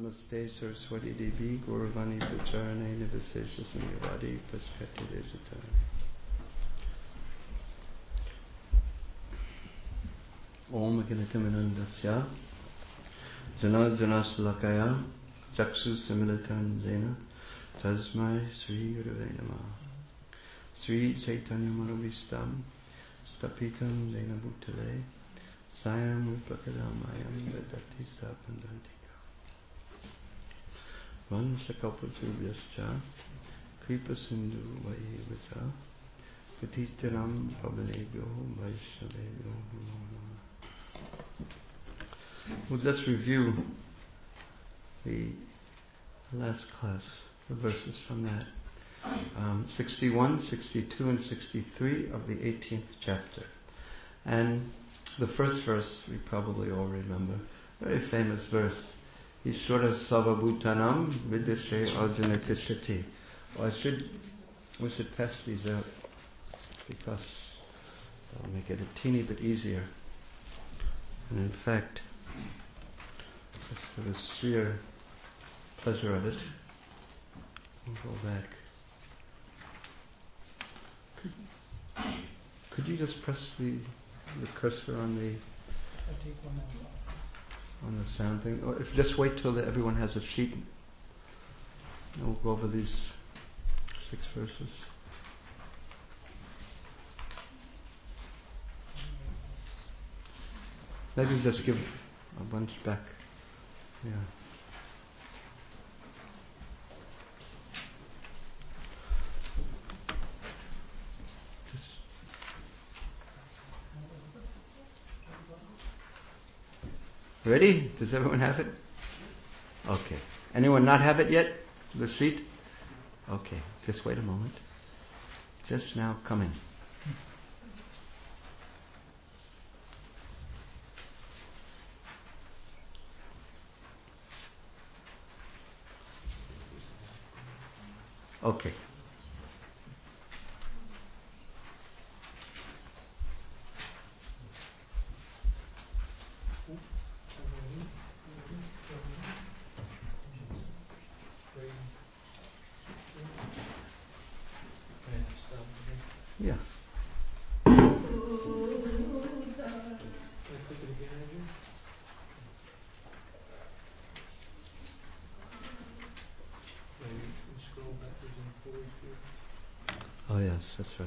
Namaste Saraswati Devi Gauravani Pacharane Nivasesha Sanyavadi Paskati Dejatani. Om Aganatamandasya Jana Janasalakaya Jaksu Similatan Jena Tasmai Sri Gurave Namah Sri Chaitanya Manovistam Stapitam Jena Bhutale Sayam Upakadamayam Vedati Sapandantika Vanshakapaturvyascha Kripa Sindhu Vayevacha Patitaram Pavanebhyo Vaishnavebhyo Namo Namah. Well, let's review the last class, the verses from that. 61, 62 and 63 of the 18th chapter. And the first verse we probably all remember, very famous verse. Ishvara Sarvabhutanam Vidashe Arjuna Tishati. We should pass these out because that'll make it a teeny bit easier. And in fact, just for the sheer pleasure of it, we'll go back. Could you just press the cursor on the sound thing? Or if just wait till everyone has a sheet, and we'll go over these 6 verses. Maybe just give a bunch back. Yeah. Ready? Does everyone have it? Okay. Anyone not have it yet? The sheet? Okay. Just wait a moment. Just now coming. Okay. Yeah. Oh yes, that's right.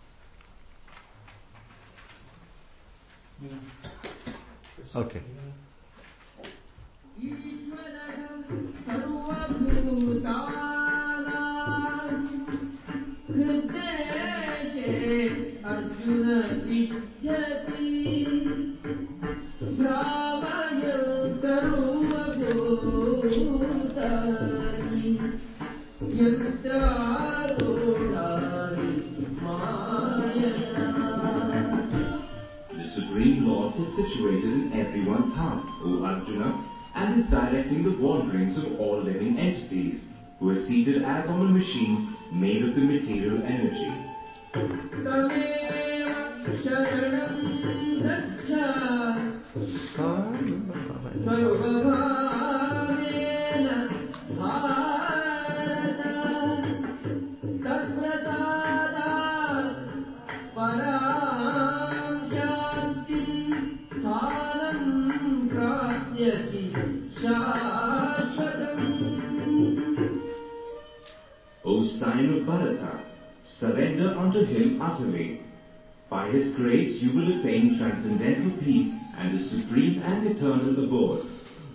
Okay. The Supreme Lord is situated in everyone's heart, O Arjuna, and is directing the wanderings of all living entities, who is seated as on a machine made of the material energy. O sign of Bharata, surrender unto him utterly. By his grace you will attain transcendental peace and the supreme and eternal abode.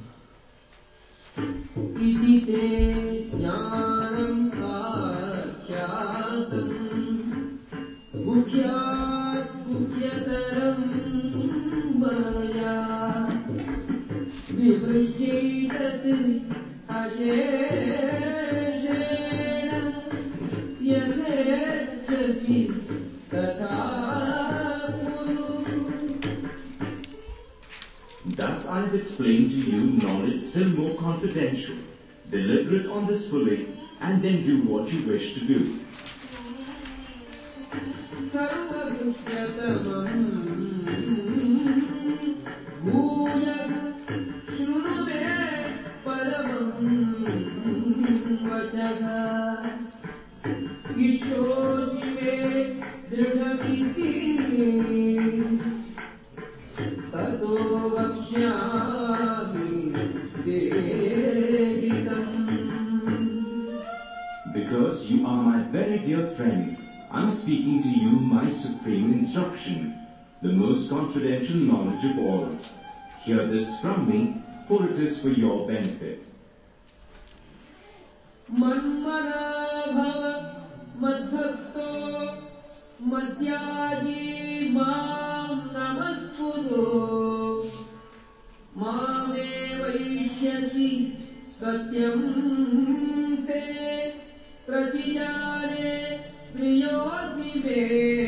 Thus I have explained to you knowledge still more confidential. Deliberate on this fully, and then do what you wish to do. वचः इष्टोऽसि मे दृढमिति ततो वक्ष्यामि ते हितम्. Because you are my very dear friend, I am speaking to you my supreme instruction, the most confidential knowledge of all. Hear this from me, for it is for your benefit. मन्मना भव मद्भक्तो मद्याजी मां नमस्कुरु मामे वैष्यसि सत्यं ते प्रतिजाने प्रियोऽसि मे.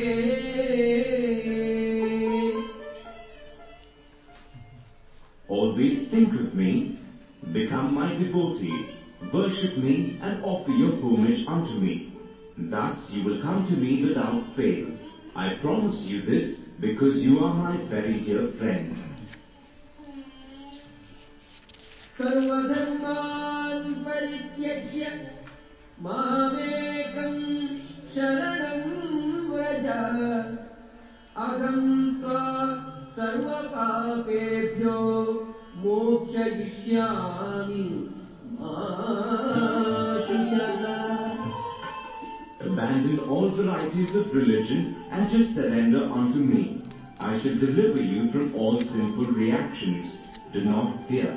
Always think of me, become my devotees, worship me and offer your homage unto me. Thus you will come to me without fail. I promise you this because you are my very dear friend. सर्वधर्मान् परित्यज्य मामेकं शरणं व्रज अहं त्वा सर्वपापेभ्यो मोक्षयिष्यामि मा शुचः. Abandon all varieties of religion and just surrender unto me. I shall deliver you from all sinful reactions. Do not fear.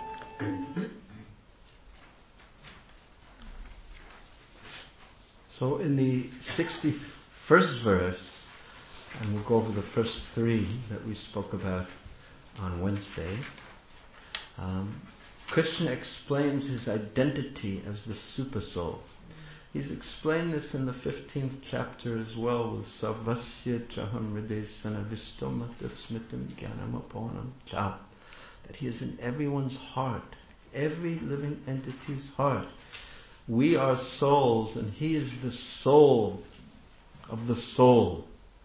So in the 61st verse, and we'll go over the first three that we spoke about on Wednesday, Krishna explains his identity as the Super Soul. He's explained this in the 15th chapter as well with Sarvasya Chaham Hridesana Vistomata Smritam Jnanamaponam Cha, that he is in everyone's heart, every living entity's heart. We are souls and he is the soul of the soul.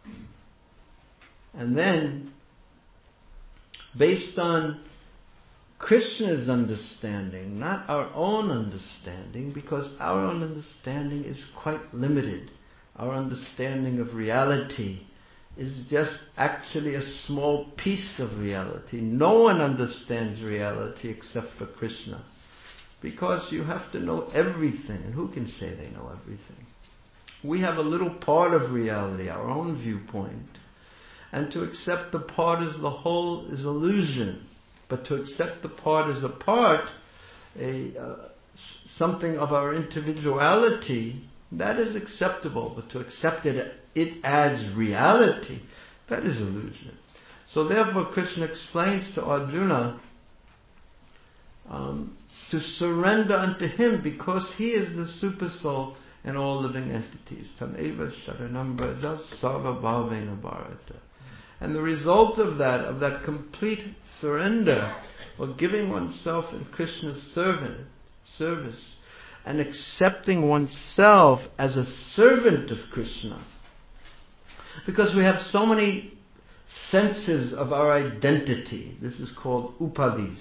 And then, based on Krishna's understanding, not our own understanding, because our own understanding is quite limited. Our understanding of reality is just actually a small piece of reality. No one understands reality except for Krishna. Because you have to know everything, and who can say they know everything? We have a little part of reality, our own viewpoint. And to accept the part as the whole is illusion. But to accept the part as a part, something of our individuality, that is acceptable. But to accept it as reality, that is illusion. So therefore Krishna explains to Arjuna to surrender unto him because he is the super soul in all living entities. Tameva sharanam braja sarva bhavena bharata. And the result of that complete surrender, or giving oneself in Krishna's service, and accepting oneself as a servant of Krishna. Because we have so many senses of our identity. This is called upadis.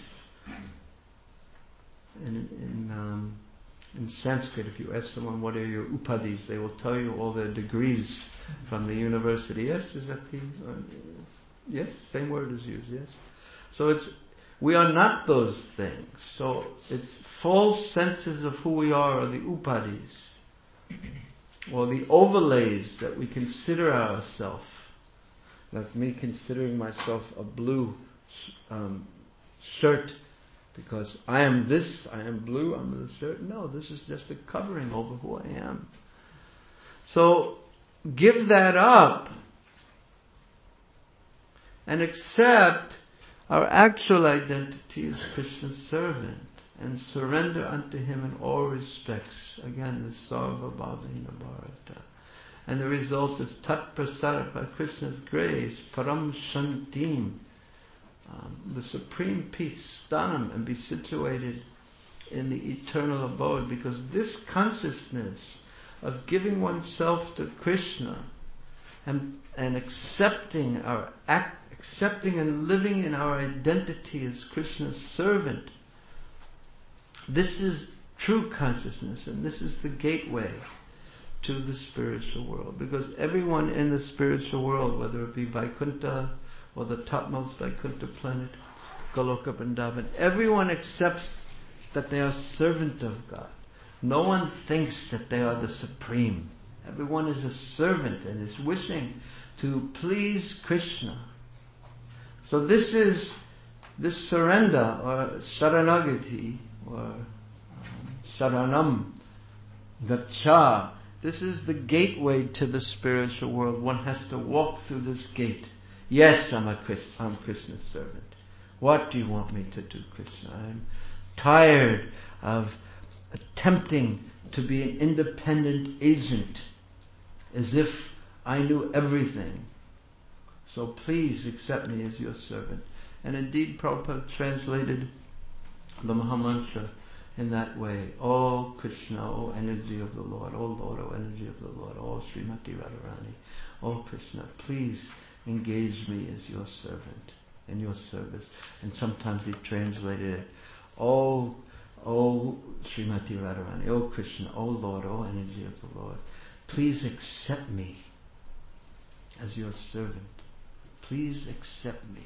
In Sanskrit, if you ask someone what are your upadis, they will tell you all their degrees from the university. Yes, is that the yes? Same word is used. Yes. So we are not those things. So it's false senses of who we are the upadis, or the overlays that we consider ourselves. Like me considering myself a blue shirt. Because I am this, I am blue, I'm this shirt. No, this is just a covering over who I am. So, give that up and accept our actual identity as Krishna's servant and surrender unto him in all respects. Again, the Sarva Bhavena Bharata. And the result is Tat Prasada, by Krishna's grace, Param Shantim, the supreme peace, stanam, and be situated in the eternal abode. Because this consciousness of giving oneself to Krishna and accepting and living in our identity as Krishna's servant, This is true consciousness, and this is the gateway to the spiritual world. Because everyone in the spiritual world, whether it be Vaikuntha or the topmost Vaikuntha planet, Goloka Vrindavan, everyone accepts that they are servant of God. No one thinks that they are the supreme. Everyone is a servant and is wishing to please Krishna. So this surrender, or Sharanagati, or Sharanam Gacha, this is the gateway to the spiritual world. One has to walk through this gate. Yes, I'm Krishna's servant. What do you want me to do, Krishna? I'm tired of attempting to be an independent agent as if I knew everything. So please accept me as your servant. And indeed, Prabhupada translated the Mahamantra in that way. Oh Krishna, oh energy of the Lord, oh Lord, oh energy of the Lord, oh Srimati Radharani, oh Krishna, please engage me as your servant in your service. And sometimes he translated it, oh Srimati Radharani, oh Krishna, oh Lord, oh energy of the Lord, please accept me as your servant. Please accept me.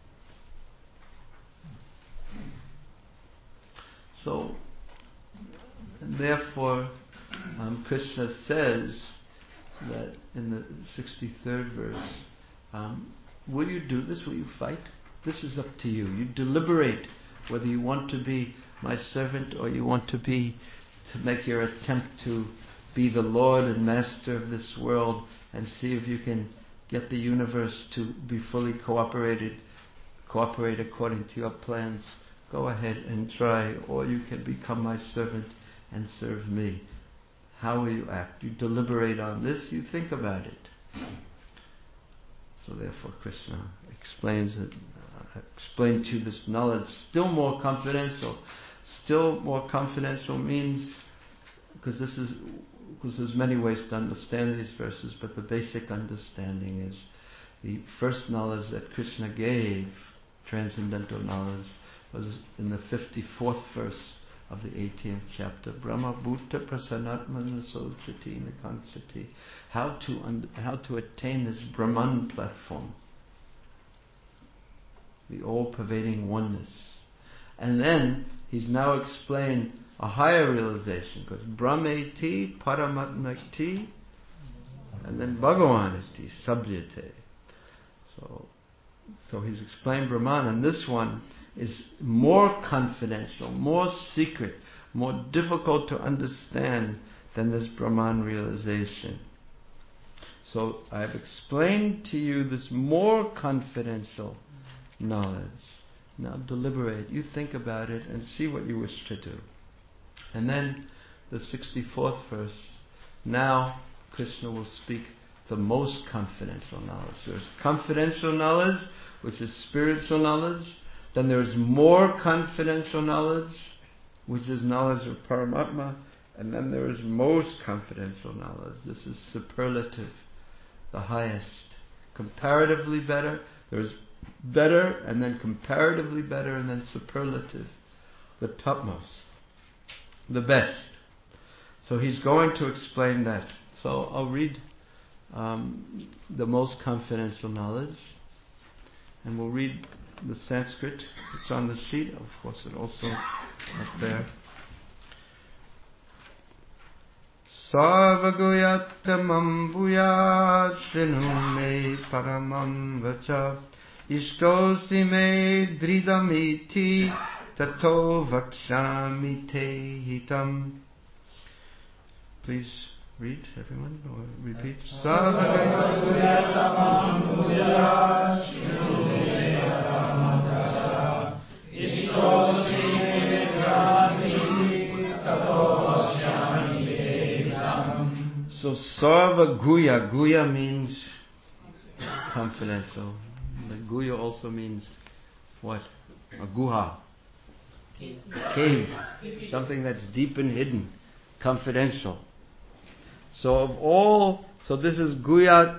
So, and therefore, Krishna says that in the 63rd verse, will you do this? Will you fight? This is up to you. You deliberate whether you want to be my servant or you want to make your attempt to be the Lord and Master of this world and see if you can get the universe to be fully cooperate according to your plans. Go ahead and try, or you can become my servant and serve me. How will you act? You deliberate on this, you think about it. So therefore Krishna explains it, explained to you this knowledge, still more confidential. Still more confidential means, because there's many ways to understand these verses, but the basic understanding is the first knowledge that Krishna gave, transcendental knowledge, was in the 54th verse of the 18th chapter. Brahma Bhuta Prasanatmana Sochati Nikanchati. How to attain this Brahman platform, the all-pervading oneness. And then he's now explained a higher realization, because Brahmeti Paramatmati, and then Bhagavaniti Sabhyate. So he's explained Brahman, and this one is more confidential, more secret, more difficult to understand than this Brahman realization. So I've explained to you this more confidential knowledge. Now deliberate, you think about it and see what you wish to do. And then the 64th verse, now Krishna will speak the most confidential knowledge. There's confidential knowledge, which is spiritual knowledge. Then there's more confidential knowledge, which is knowledge of Paramatma. And then there is most confidential knowledge. This is superlative, the highest. Comparatively better, there's better, and then comparatively better, and then superlative, the topmost, the best. So he's going to explain that. So I'll read the most confidential knowledge, and we'll read the Sanskrit. It's on the sheet, of course, it also up there. Sarvagoyatamam bhuya shrinu me paramam vacha ishtosi me dridamiti tato vakshami te hitam. Please read, everyone, or repeat. Sarvagoyatamam bhuya shrinu me paramam vacha ishtosi me dridamiti tato vakshami te hitam. So Sarva Guya, Guya means confidential. The Guya also means what? A guha. Cave. Something that's deep and hidden. Confidential. So this is Guya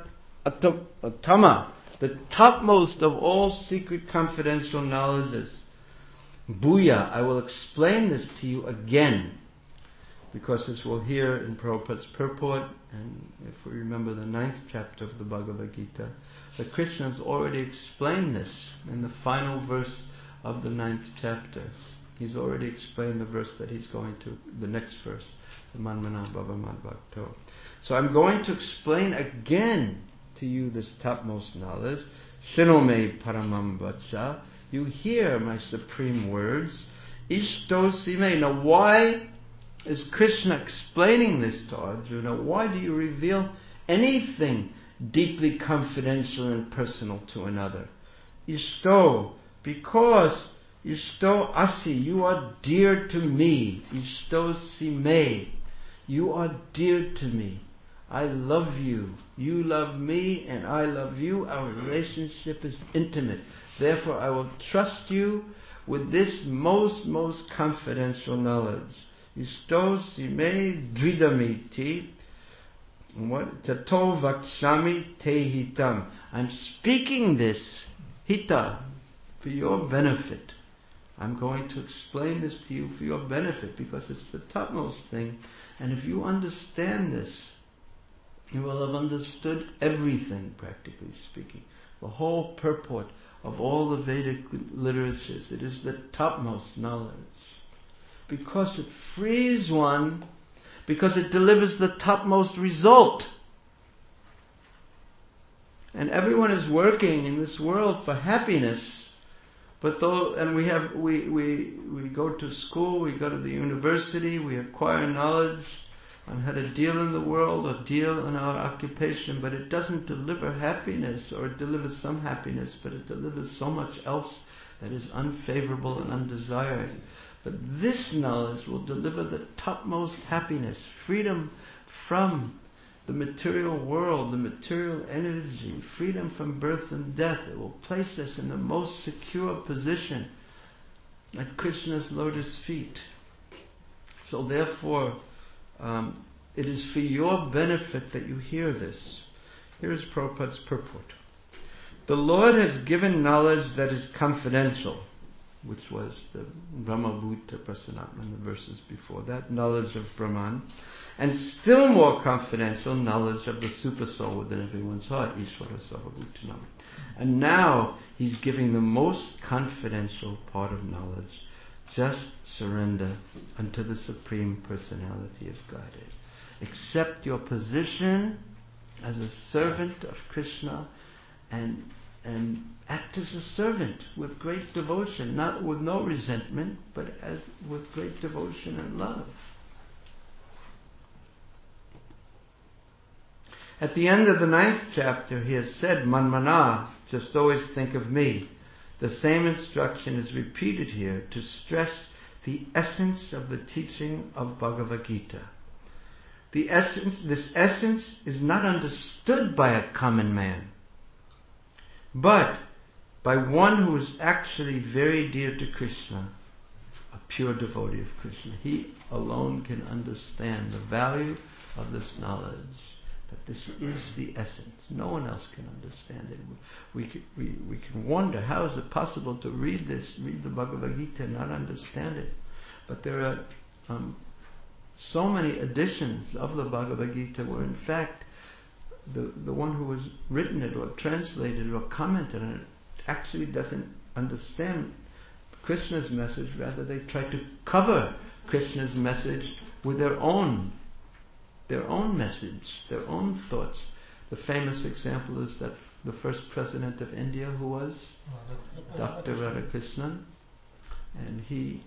Atama, the topmost of all secret confidential knowledges. Bhuya, I will explain this to you again. Because as we'll hear in Prabhupada's purport, and if we remember the 9th chapter of the Bhagavad Gita, that Krishna has already explained this in the final verse of the 9th chapter. He's already explained the verse that he's going to, the next verse, the Manmana Bhava Mad Bhakto. So I'm going to explain again to you this topmost knowledge. Shinome Paramam Vacha. You hear my supreme words. Ishto Sime. Now why is Krishna explaining this to Arjuna? Why do you reveal anything deeply confidential and personal to another? Ishto, because Ishto Asi, you are dear to me. Ishto Sime, you are dear to me. I love you. You love me and I love you. Our relationship is intimate. Therefore I will trust you with this most confidential knowledge. Ishto Sime Dridamiti. What? Tato Vakshami Te Hitam. I'm speaking this, Hita, for your benefit. I'm going to explain this to you for your benefit because it's the topmost thing. And if you understand this, you will have understood everything, practically speaking. The whole purport of all the Vedic literatures. It is the topmost knowledge. Because it frees one, because it delivers the topmost result. And everyone is working in this world for happiness. But we go to school, we go to the university, we acquire knowledge on how to deal in the world or deal in our occupation, but it doesn't deliver happiness, or it delivers some happiness, but it delivers so much else that is unfavorable and undesired. But this knowledge will deliver the topmost happiness, freedom from the material world, the material energy, freedom from birth and death. It will place us in the most secure position at Krishna's lotus feet. So therefore, it is for your benefit that you hear this. Here is Prabhupada's purport. The Lord has given knowledge that is confidential, which was the Brahma-bhuta Prasanatma in the verses before that, knowledge of Brahman, and still more confidential knowledge of the super soul within everyone's heart, Ishvara Sarvabhutanam. And now he's giving the most confidential part of knowledge. Just surrender unto the Supreme Personality of Godhead. Accept your position as a servant of Krishna and act as a servant with great devotion, not with no resentment, but with great devotion and love. At the end of the 9th chapter, he has said, Manmana, just always think of me. The same instruction is repeated here to stress the essence of the teaching of Bhagavad Gita. This essence is not understood by a common man, but by one who is actually very dear to Krishna, a pure devotee of Krishna. He alone can understand the value of this knowledge, that this is the essence. No one else can understand it. We can wonder, how is it possible to read the Bhagavad Gita and not understand it? But there are so many editions of the Bhagavad Gita where in fact the one who has written it or translated it or commented on it actually doesn't understand Krishna's message. Rather, they try to cover Krishna's message with their own message, their own thoughts. The famous example is that the first president of India, who was Dr. Radhakrishnan, and he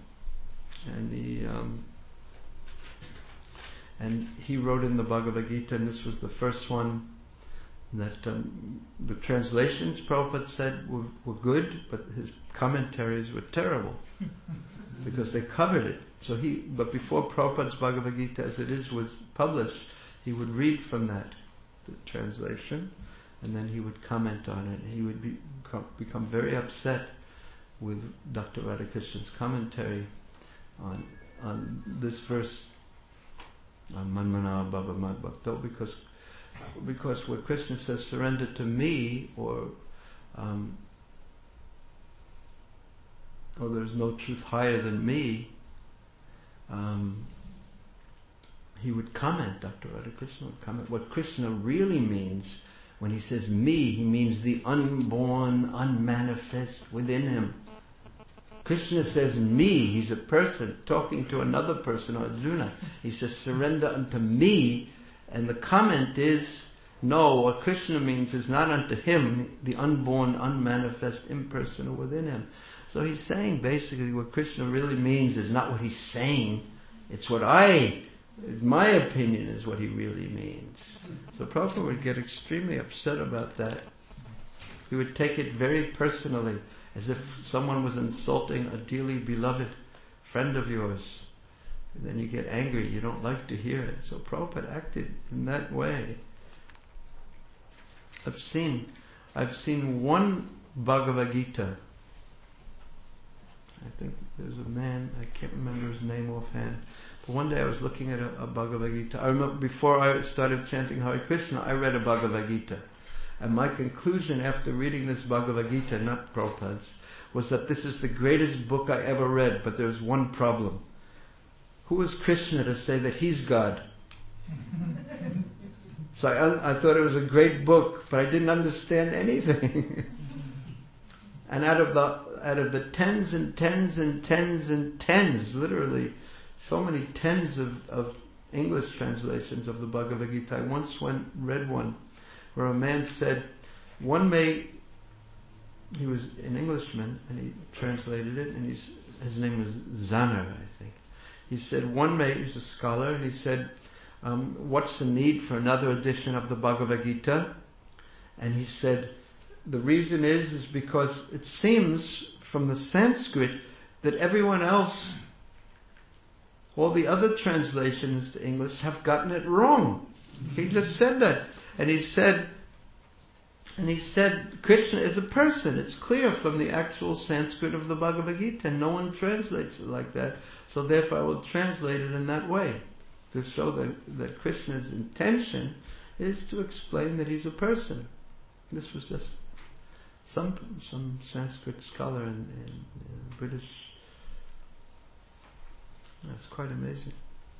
wrote in the Bhagavad Gita, and this was the first one that the translations Prabhupada said were good, but his commentaries were terrible because they covered it. But before Prabhupada's Bhagavad Gita as it is was published, he would read from that, the translation, and then he would comment on it. He would become very upset with Dr. Radhakrishnan's commentary on this verse, Manmana Bhava Mad Bhakto, because where Krishna says surrender to me, or or there's no truth higher than me, he would comment, Dr. Radhakrishna would comment, what Krishna really means when he says me, he means the unborn, unmanifest within him. Krishna says me, he's a person talking to another person, Arjuna. He says surrender unto me, and the comment is, no, what Krishna means is not unto him, the unborn, unmanifest, impersonal within him. So he's saying basically what Krishna really means is not what he's saying, it's what my opinion is what he really means. So Prabhupada would get extremely upset about that. He would take it very personally, as if someone was insulting a dearly beloved friend of yours. And then you get angry, you don't like to hear it. So Prabhupada acted in that way. I've seen one Bhagavad Gita. I think there's a man, I can't remember his name offhand. But one day I was looking at a Bhagavad Gita. I remember before I started chanting Hare Krishna, I read a Bhagavad Gita. And my conclusion after reading this Bhagavad Gita, not Prabhupada's, was that this is the greatest book I ever read, but there's one problem. Who is Krishna to say that he's God? So I thought it was a great book, but I didn't understand anything. And out of the tens and tens and tens and tens, literally, so many tens of English translations of the Bhagavad Gita, I once read one where a man said, he was an Englishman, and he translated it, and his name was Zanner, I think. He said, he was a scholar, and he said, what's the need for another edition of the Bhagavad Gita? And he said, the reason is because it seems from the Sanskrit that everyone else, all the other translations to English, have gotten it wrong. He just said that. And he said, Krishna is a person. It's clear from the actual Sanskrit of the Bhagavad Gita. No one translates it like that. So therefore I will translate it in that way, to show that Krishna's intention is to explain that he's a person. This was just some Sanskrit scholar in British. That's quite amazing.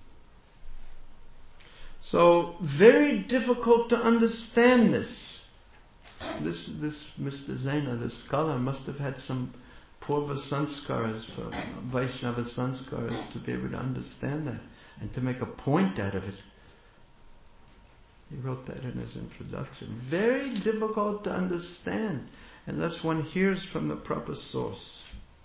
So very difficult to understand this. This Mr. Zaina, this scholar, must have had some Purva Sanskaras, Vaishnava Sanskaras, to be able to understand that and to make a point out of it. He wrote that in his introduction. Very difficult to understand unless one hears from the proper source.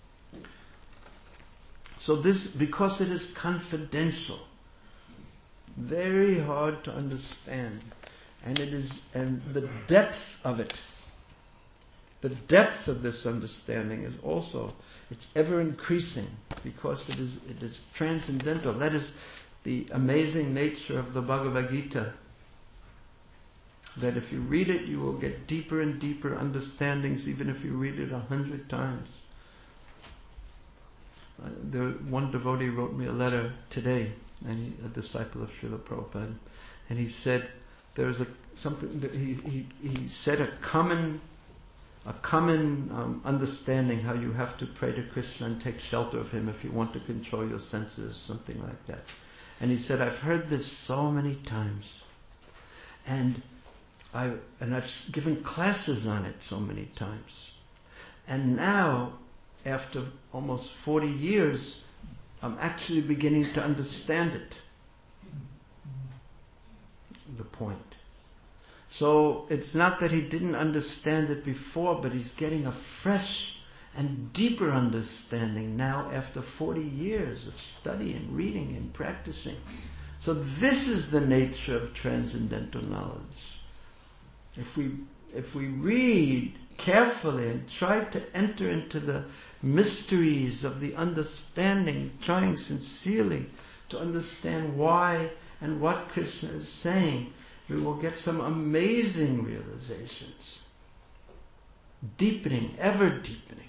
So this, because it is confidential, very hard to understand, and the depth of it, the depth of this understanding is also, it's ever increasing because it is transcendental. That is the amazing nature of the Bhagavad Gita. That if you read it, you will get deeper and deeper understandings, even if you read it 100 times. One devotee wrote me a letter today, and a disciple of Srila Prabhupada, and he said there's something that he said a common understanding how you have to pray to Krishna and take shelter of him if you want to control your senses, something like that. And he said, I've heard this so many times, and I've given classes on it so many times. And now, after almost 40 years, I'm actually beginning to understand it. The point. So it's not that he didn't understand it before, but he's getting a fresh and deeper understanding now after 40 years of studying, reading and practicing. So this is the nature of transcendental knowledge. If we read carefully and try to enter into the mysteries of the understanding, trying sincerely to understand why and what Krishna is saying, we will get some amazing realizations. Deepening, ever deepening.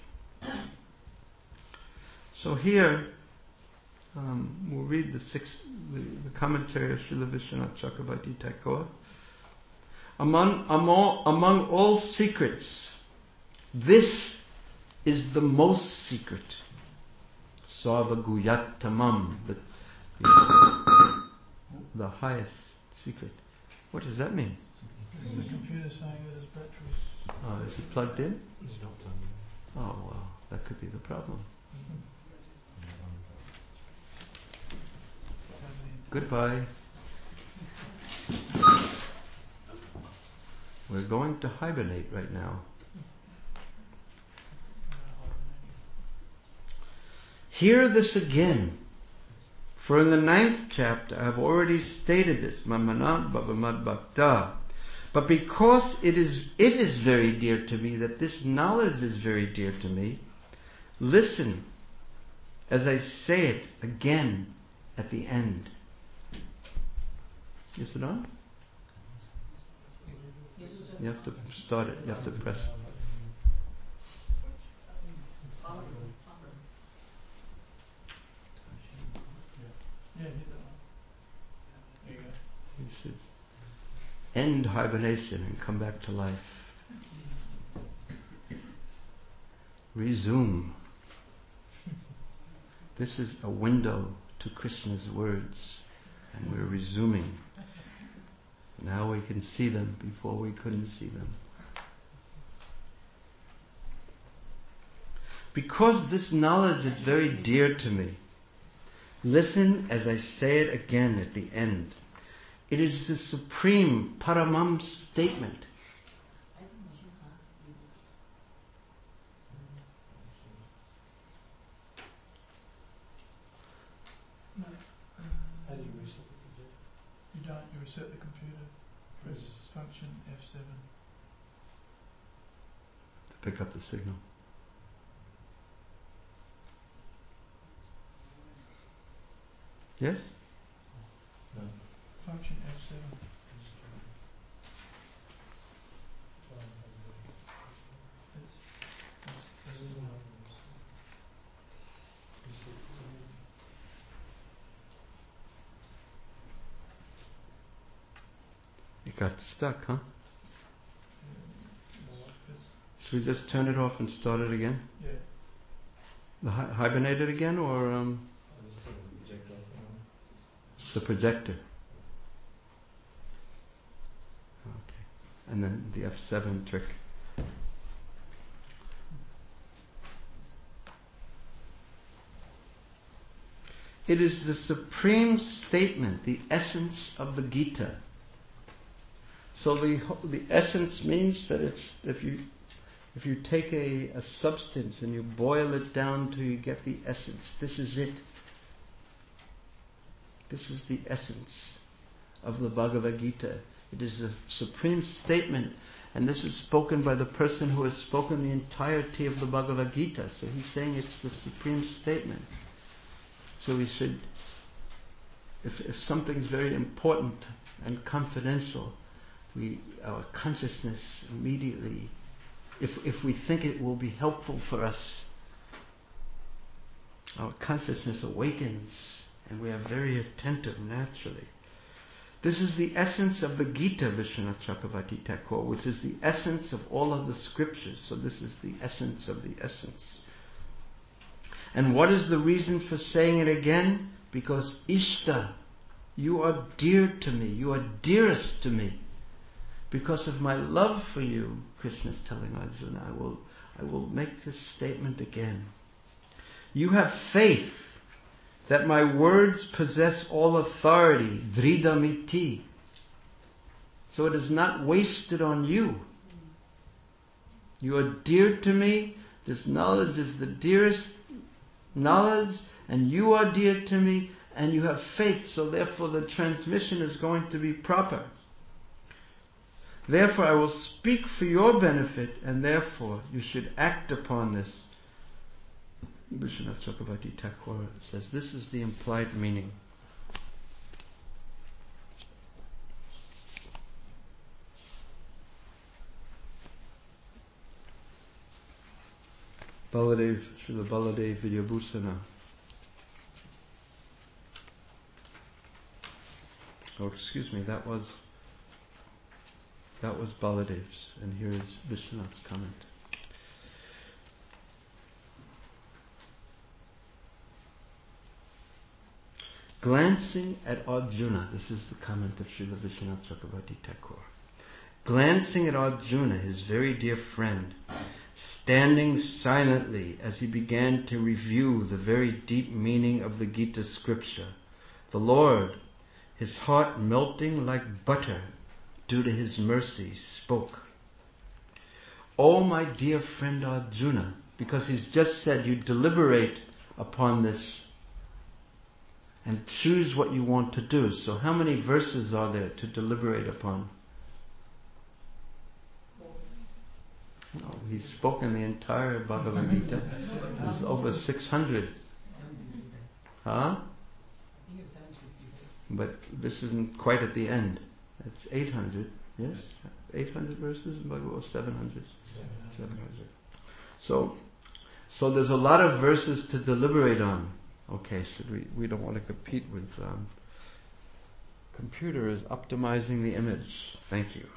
So here, we'll read the commentary of Srila Vishwanath Chakravarti Thakur. Among all secrets, this is the most secret. Sarvaguyattamam, the highest secret. What does that mean? It's the computer saying that his battery's... Oh, is it plugged in? It's not plugged in. Oh, well, that could be the problem. Goodbye. We're going to hibernate right now. Hear this again. For in the 9th chapter I have already stated this, Mamana Bhavamad Bhakta. But because it is very dear to me, that this knowledge is very dear to me, listen as I say it again at the end. Is it on? You have to start it, you have to press. Yeah, hit that one. There you go. You should end hibernation and come back to life. Resume. This is a window to Krishna's words, and we're resuming. Now we can see them. Before we couldn't see them. Because this knowledge is very dear to me, listen as I say it again at the end. It is the supreme Paramam statement. No. How do you reset the computer? You don't. You reset the computer. Press function F7. To pick up the signal. Yes? No. Function F7. It's It got stuck, huh? it's, Should we just turn it off and start it again? yeah. Hibernate it again, or the projector? Okay. And then the F7 trick. It is the supreme statement, the essence of the Gita. So the essence means that it's if you take a substance and you boil it down till you get the essence, this is it. This is the essence of the Bhagavad Gita. It is the supreme statement, and this is spoken by the person who has spoken the entirety of the Bhagavad Gita. So he's saying it's the supreme statement. So we should, if something's very important and confidential, our consciousness immediately, if we think it will be helpful for us, our consciousness awakens and we are very attentive naturally. This is the essence of the Gita, Vishwanath Chakravarti Thakur, which is the essence of all of the scriptures. So this is the essence of the essence. And what is the reason for saying it again? Because Ishta, you are dear to me, you are dearest to me. Because of my love for you, Krishna is telling Arjuna, I will make this statement again. You have faith that my words possess all authority, dridamiti. So it is not wasted on you. You are dear to me, this knowledge is the dearest knowledge, and you are dear to me, and you have faith, so therefore the transmission is going to be proper. Therefore I will speak for your benefit, and therefore you should act upon this. Vishwanath Chakravarti Thakur says this is the implied meaning. Baladev, Srila Baladev Vidyabhusana. Oh, excuse me, that was Baladev's, and here is Vishwanath's comment. glancing at Arjuna, this is the comment of Srila Vishwanath Chakravarti Thakur, glancing at Arjuna, his very dear friend, standing silently as he began to review the very deep meaning of the Gita scripture, the Lord, his heart melting like butter due to his mercy, spoke. "Oh, my dear friend Arjuna," because he's just said you deliberate upon this and choose what you want to do. So how many verses are there to deliberate upon? No, he's spoken the entire Bhagavad Gita. There's over 600. Huh? But this isn't quite at the end. It's 800. Yes? 800 verses in Bhagavad, or 700? 700. So there's a lot of verses to deliberate on. Okay, we don't want to compete with computer is optimizing the image. Thank you.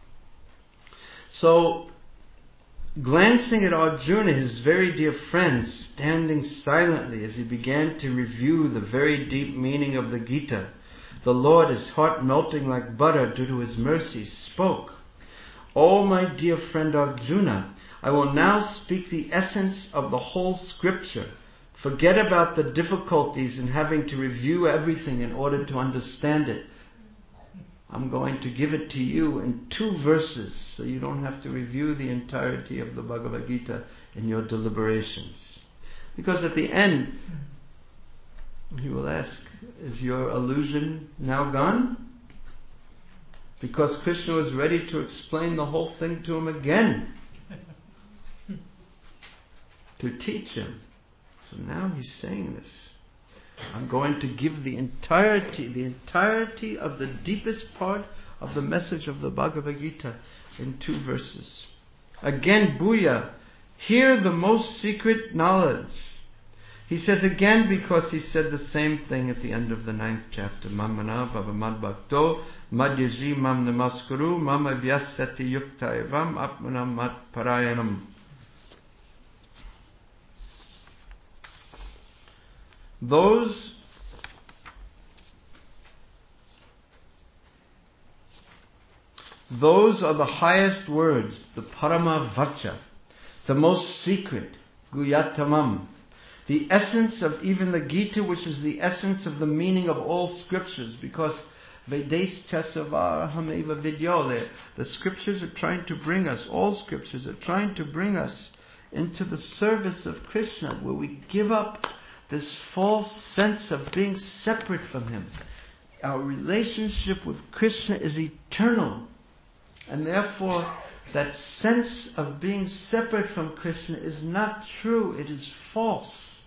So, glancing at Arjuna, his very dear friend, standing silently as he began to review the very deep meaning of the Gita, the Lord, his heart melting like butter due to his mercy, spoke. "Oh, my dear friend Arjuna, I will now speak the essence of the whole scripture. Forget about the difficulties in having to review everything in order to understand it. I'm going to give it to you in 2 verses, so you don't have to review the entirety of the Bhagavad Gita in your deliberations." Because at the end, he will ask, is your illusion now gone? Because Krishna was ready to explain the whole thing to him again. To teach him. So now he's saying this. I'm going to give the entirety of the deepest part of the message of the Bhagavad Gita in 2 verses. Again, Bhuya, hear the most secret knowledge. He says again because he said the same thing at the end of the 9th chapter. Mamana bhavamad bhakto madhyaji mam namaskuru mama vyasyati yukta evam atmanam mat parayanam. Those are the highest words, the Parama Vacha, the most secret, Guyatamam, the essence of even the Gita, which is the essence of the meaning of all scriptures, because Vedescha Savarhameva Vidya, the scriptures are trying to bring us, all scriptures are trying to bring us into the service of Krishna, where we give up this false sense of being separate from him. Our relationship with Krishna is eternal. And therefore, that sense of being separate from Krishna is not true. It is false.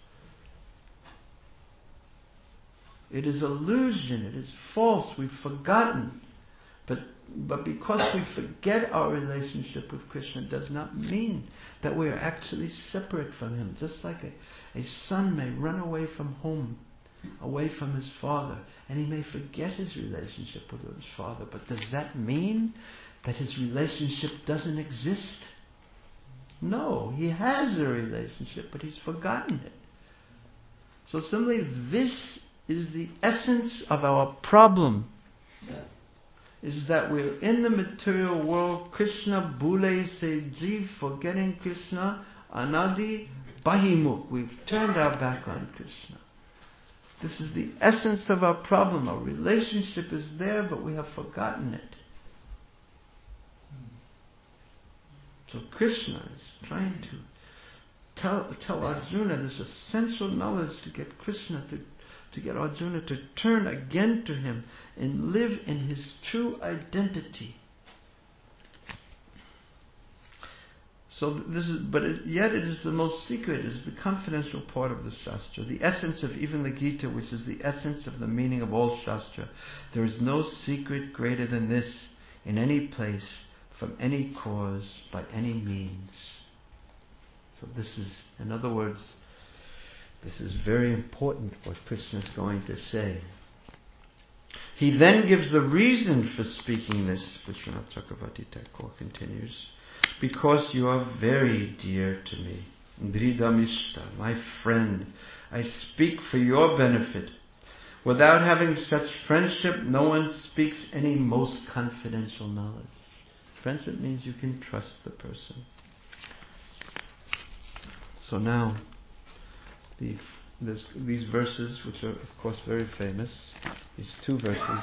It is illusion. It is false. We've forgotten. But because we forget our relationship with Krishna does not mean that we are actually separate from him. Just like a son may run away from home, away from his father, and he may forget his relationship with his father. But does that mean that his relationship doesn't exist? No, he has a relationship, but he's forgotten it. So similarly, this is the essence of our problem. Is that we're in the material world, Krishna bhule se jeev, forgetting Krishna, anadi bahimukh. We've turned our back on Krishna. This is the essence of our problem. Our relationship is there, but we have forgotten it. So Krishna is trying to tell Arjuna this essential knowledge to get Krishna to get Arjuna to turn again to him and live in his true identity. So yet it is the most secret, it is the confidential part of the Shastra, the essence of even the Gita, which is the essence of the meaning of all Shastra. There is no secret greater than this in any place, from any cause, by any means. So this is, in other words, this is very important what Krishna is going to say. He then gives the reason for speaking this. Vishwanath Chakravarti Thakur continues. Because you are very dear to me. Dridamishta, my friend, I speak for your benefit. Without having such friendship, no one speaks any most confidential knowledge. Friendship means you can trust the person. So now, these verses, which are of course very famous, these two verses,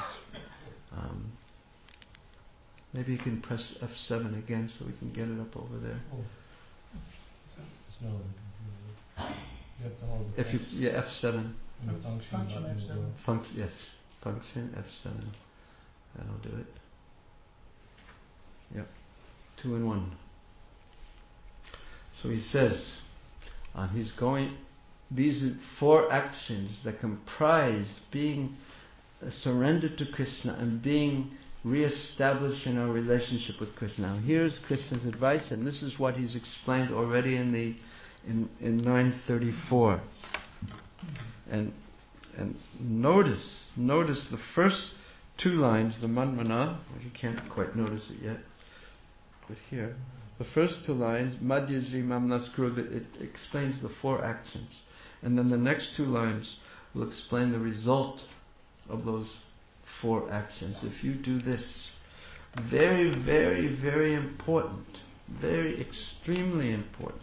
maybe you can press F7 again so we can get it up over there. Oh. It's no computer. You have to hold the F7. and the function button as well. Yes, function F7. That'll do it. Yep, 2 in 1. So he says, he's going. These are 4 actions that comprise being surrendered to Krishna and being re-established in our relationship with Krishna. Now here's Krishna's advice, and this is what he's explained already in 934. And notice the first 2 lines, the Manmana, you can't quite notice it yet, but here, the first 2 lines, Madhyaji Mamnaskuru, it explains the 4 actions. And then the next 2 lines will explain the result of those 4 actions. If you do this, very, very, very important, very extremely important.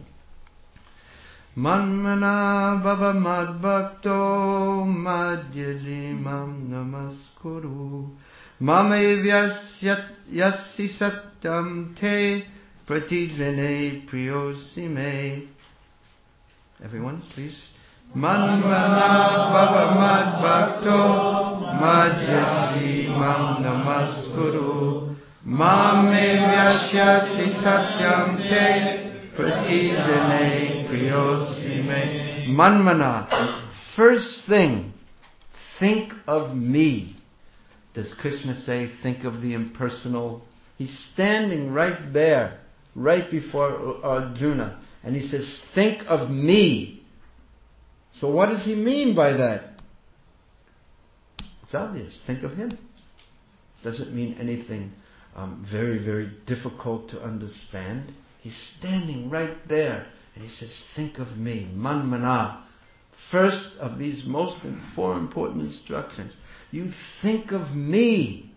Manmana bhava madbhakto madhyaji mam namaskuru mame vyasya satyam te pratijane priyosime. Everyone, please. Manmana bhava madbhakto madhyaji mam namaskuru mame vyasya satyam te pratijane priyosime. Manmana. First thing, think of me. Does Krishna say, think of the impersonal? He's standing right there, right before Arjuna, and he says, think of me. So what does he mean by that? It's obvious. Think of him. Doesn't mean anything very, very difficult to understand. He's standing right there, and he says, think of me. Manmana. First of these 4 important instructions. You think of me.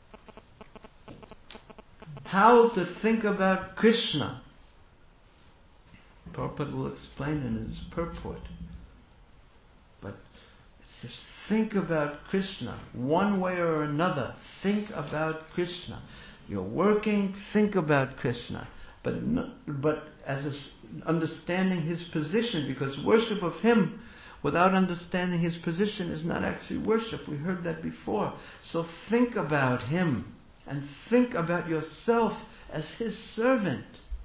How to think about Krishna. Prabhupada will explain in his purport. But it says, think about Krishna. One way or another, think about Krishna. You're working, think about Krishna. But as understanding his position, because worship of him without understanding his position is not actually worship. We heard that before. So think about him and think about yourself as his servant.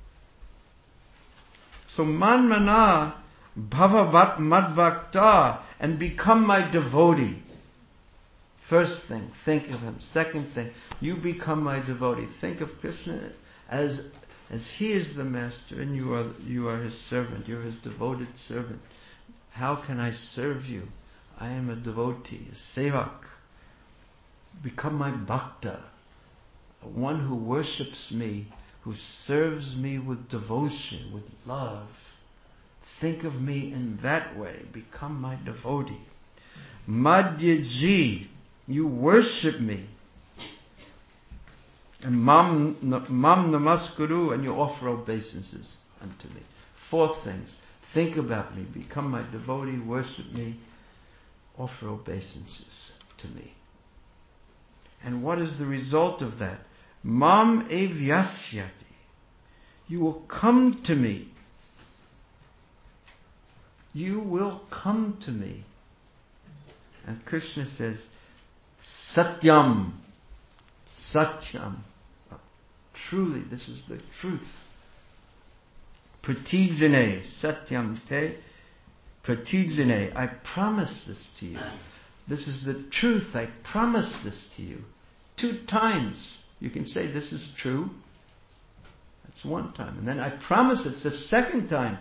So manmana bhava madbhakta, and become my devotee. First thing, think of him. Second thing, you become my devotee. Think of Krishna as he is the master and you are his servant. You're his devoted servant. How can I serve you? I am a devotee, a sevak. Become my bhakta, one who worships me, who serves me with devotion, with love. Think of me in that way. Become my devotee. Madhyaji, you worship me. And mam namaskuru, and you offer obeisances unto me. 4 things. Think about me. Become my devotee. Worship me. Offer obeisances to me. And what is the result of that? Mam evyasyati. You will come to me. You will come to me. And Krishna says, Satyam. Satyam. Truly, this is the truth. Pratijane. Satyam te. Pratijane. I promise this to you. This is the truth. I promise this to you. 2 times. You can say this is true. That's 1 time. And then I promise it's the 2nd time.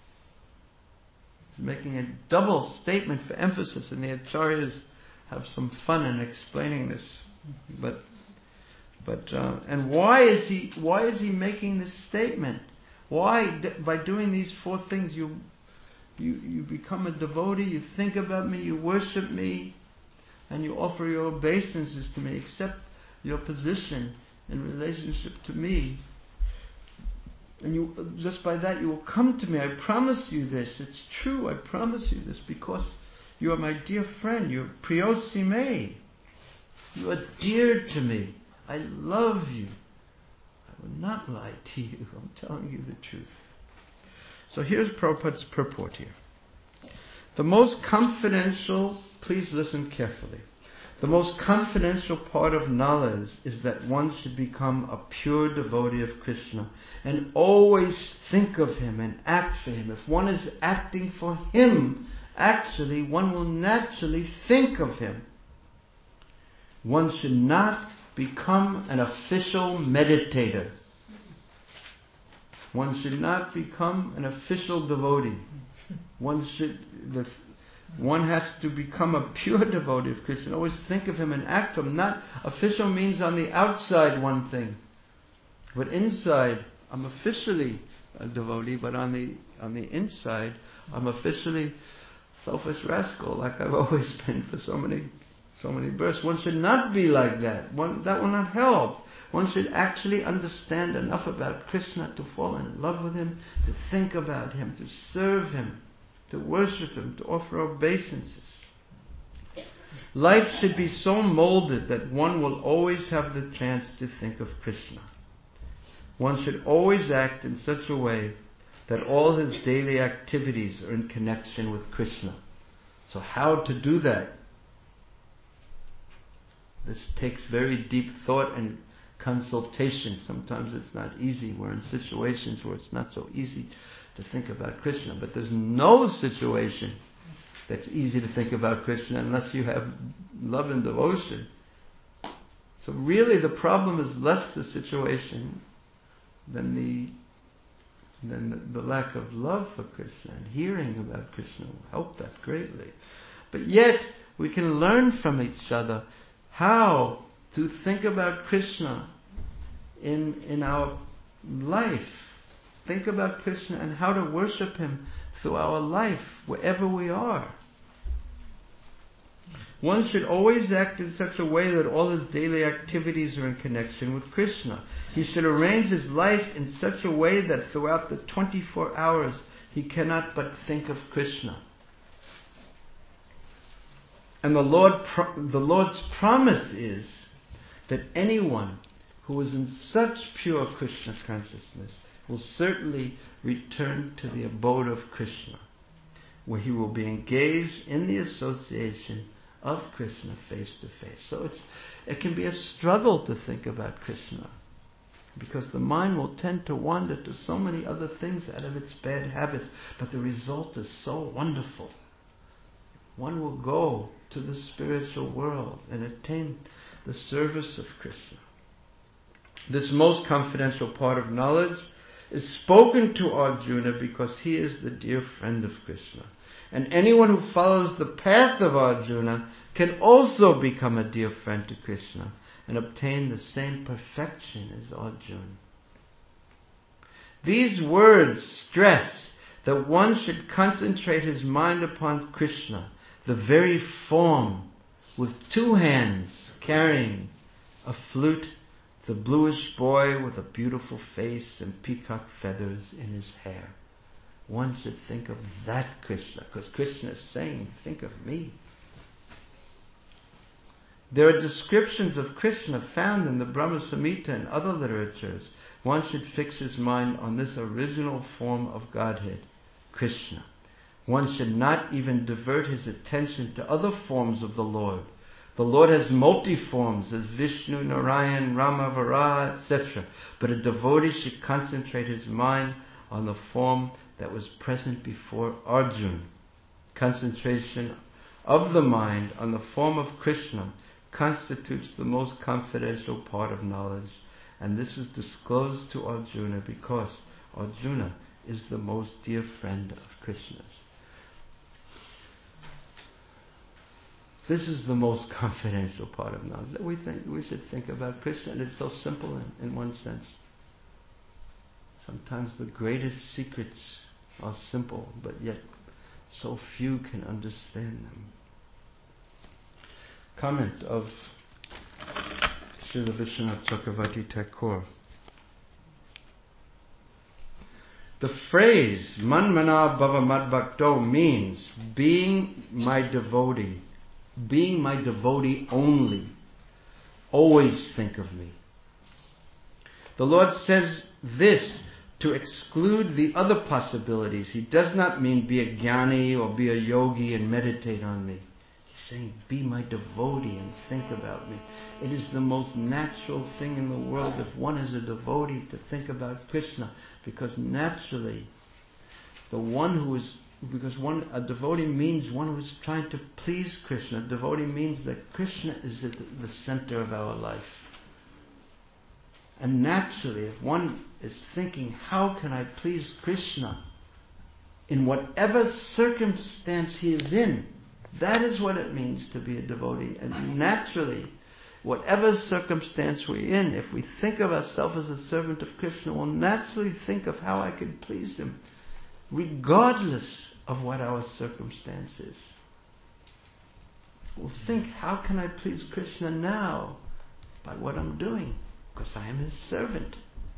Making a double statement for emphasis, and the acharyas have some fun in explaining this. But and why is he making this statement? Why, by doing these 4 things, you become a devotee, you think about me, you worship me. and you offer your obeisances to me, accept your position in relationship to me, and you, just by that you will come to me. I promise you this. It's true. I promise you this because you are my dear friend. You're priyosi me. You are dear to me. I love you. I will not lie to you. I'm telling you the truth. So here's Prabhupada's purport here. The most confidential, please listen carefully. The most confidential part of knowledge is that one should become a pure devotee of Krishna and always think of Him and act for Him. If one is acting for Him, actually one will naturally think of Him. One should not become an official meditator. One should not become an official devotee. One has to become a pure devotee of Krishna. Always think of Him and act for Him. Not official means on the outside one thing, but inside I'm officially a devotee, but on the inside I'm officially selfish rascal, like I've always been for so many births. One should not be like that. That will not help. One should actually understand enough about Krishna to fall in love with Him, to think about Him, to serve Him, to worship Him, to offer obeisances. Life should be so molded that one will always have the chance to think of Krishna. One should always act in such a way that all his daily activities are in connection with Krishna. So how to do that? This takes very deep thought and consultation. Sometimes it's not easy. We're in situations where it's not so easy to think about Krishna. But there's no situation that's easy to think about Krishna unless you have love and devotion. So really the problem is less the situation than the lack of love for Krishna, and hearing about Krishna will help that greatly. But yet we can learn from each other how to think about Krishna in our life. Think about Krishna and how to worship Him through our life, wherever we are. One should always act in such a way that all his daily activities are in connection with Krishna. He should arrange his life in such a way that throughout the 24 hours he cannot but think of Krishna. And the Lord's promise is that anyone who is in such pure Krishna consciousness will certainly return to the abode of Krishna, where he will be engaged in the association of Krishna face to face. So it can be a struggle to think about Krishna, because the mind will tend to wander to so many other things out of its bad habits, but the result is so wonderful. One will go to the spiritual world and attain the service of Krishna. This most confidential part of knowledge is spoken to Arjuna because he is the dear friend of Krishna. And anyone who follows the path of Arjuna can also become a dear friend to Krishna and obtain the same perfection as Arjuna. These words stress that one should concentrate his mind upon Krishna, the very form, with two hands carrying a flute, the bluish boy with a beautiful face and peacock feathers in his hair. One should think of that Krishna, because Krishna is saying, think of me. There are descriptions of Krishna found in the Brahma Samhita and other literatures. One should fix his mind on this original form of Godhead, Krishna. One should not even divert his attention to other forms of the Lord. The Lord has multi-forms as Vishnu, Narayan, Rama, Varaha, etc. But a devotee should concentrate his mind on the form that was present before Arjuna. Concentration of the mind on the form of Krishna constitutes the most confidential part of knowledge, and this is disclosed to Arjuna because Arjuna is the most dear friend of Krishna's. This is the most confidential part of knowledge, that we should think about Krishna, and it's so simple in one sense. Sometimes the greatest secrets are simple, but yet so few can understand them. comment of Srila Vishwanath Chakravarti Thakur. The phrase Manmana Bhava Madbhakto means being my devotee only. Always think of me. The Lord says this to exclude the other possibilities. He does not mean be a jnani or be a yogi and meditate on me. He's saying be my devotee and think about me. It is the most natural thing in the world if one is a devotee to think about Krishna, because naturally a devotee means one who is trying to please Krishna. A devotee means that Krishna is at the center of our life. And naturally, if one is thinking, how can I please Krishna in whatever circumstance he is in, that is what it means to be a devotee. And naturally, whatever circumstance we're in, if we think of ourselves as a servant of Krishna, we'll naturally think of how I can please him, regardless of what our circumstance is. We'll think, how can I please Krishna now? By what I'm doing, because I am his servant.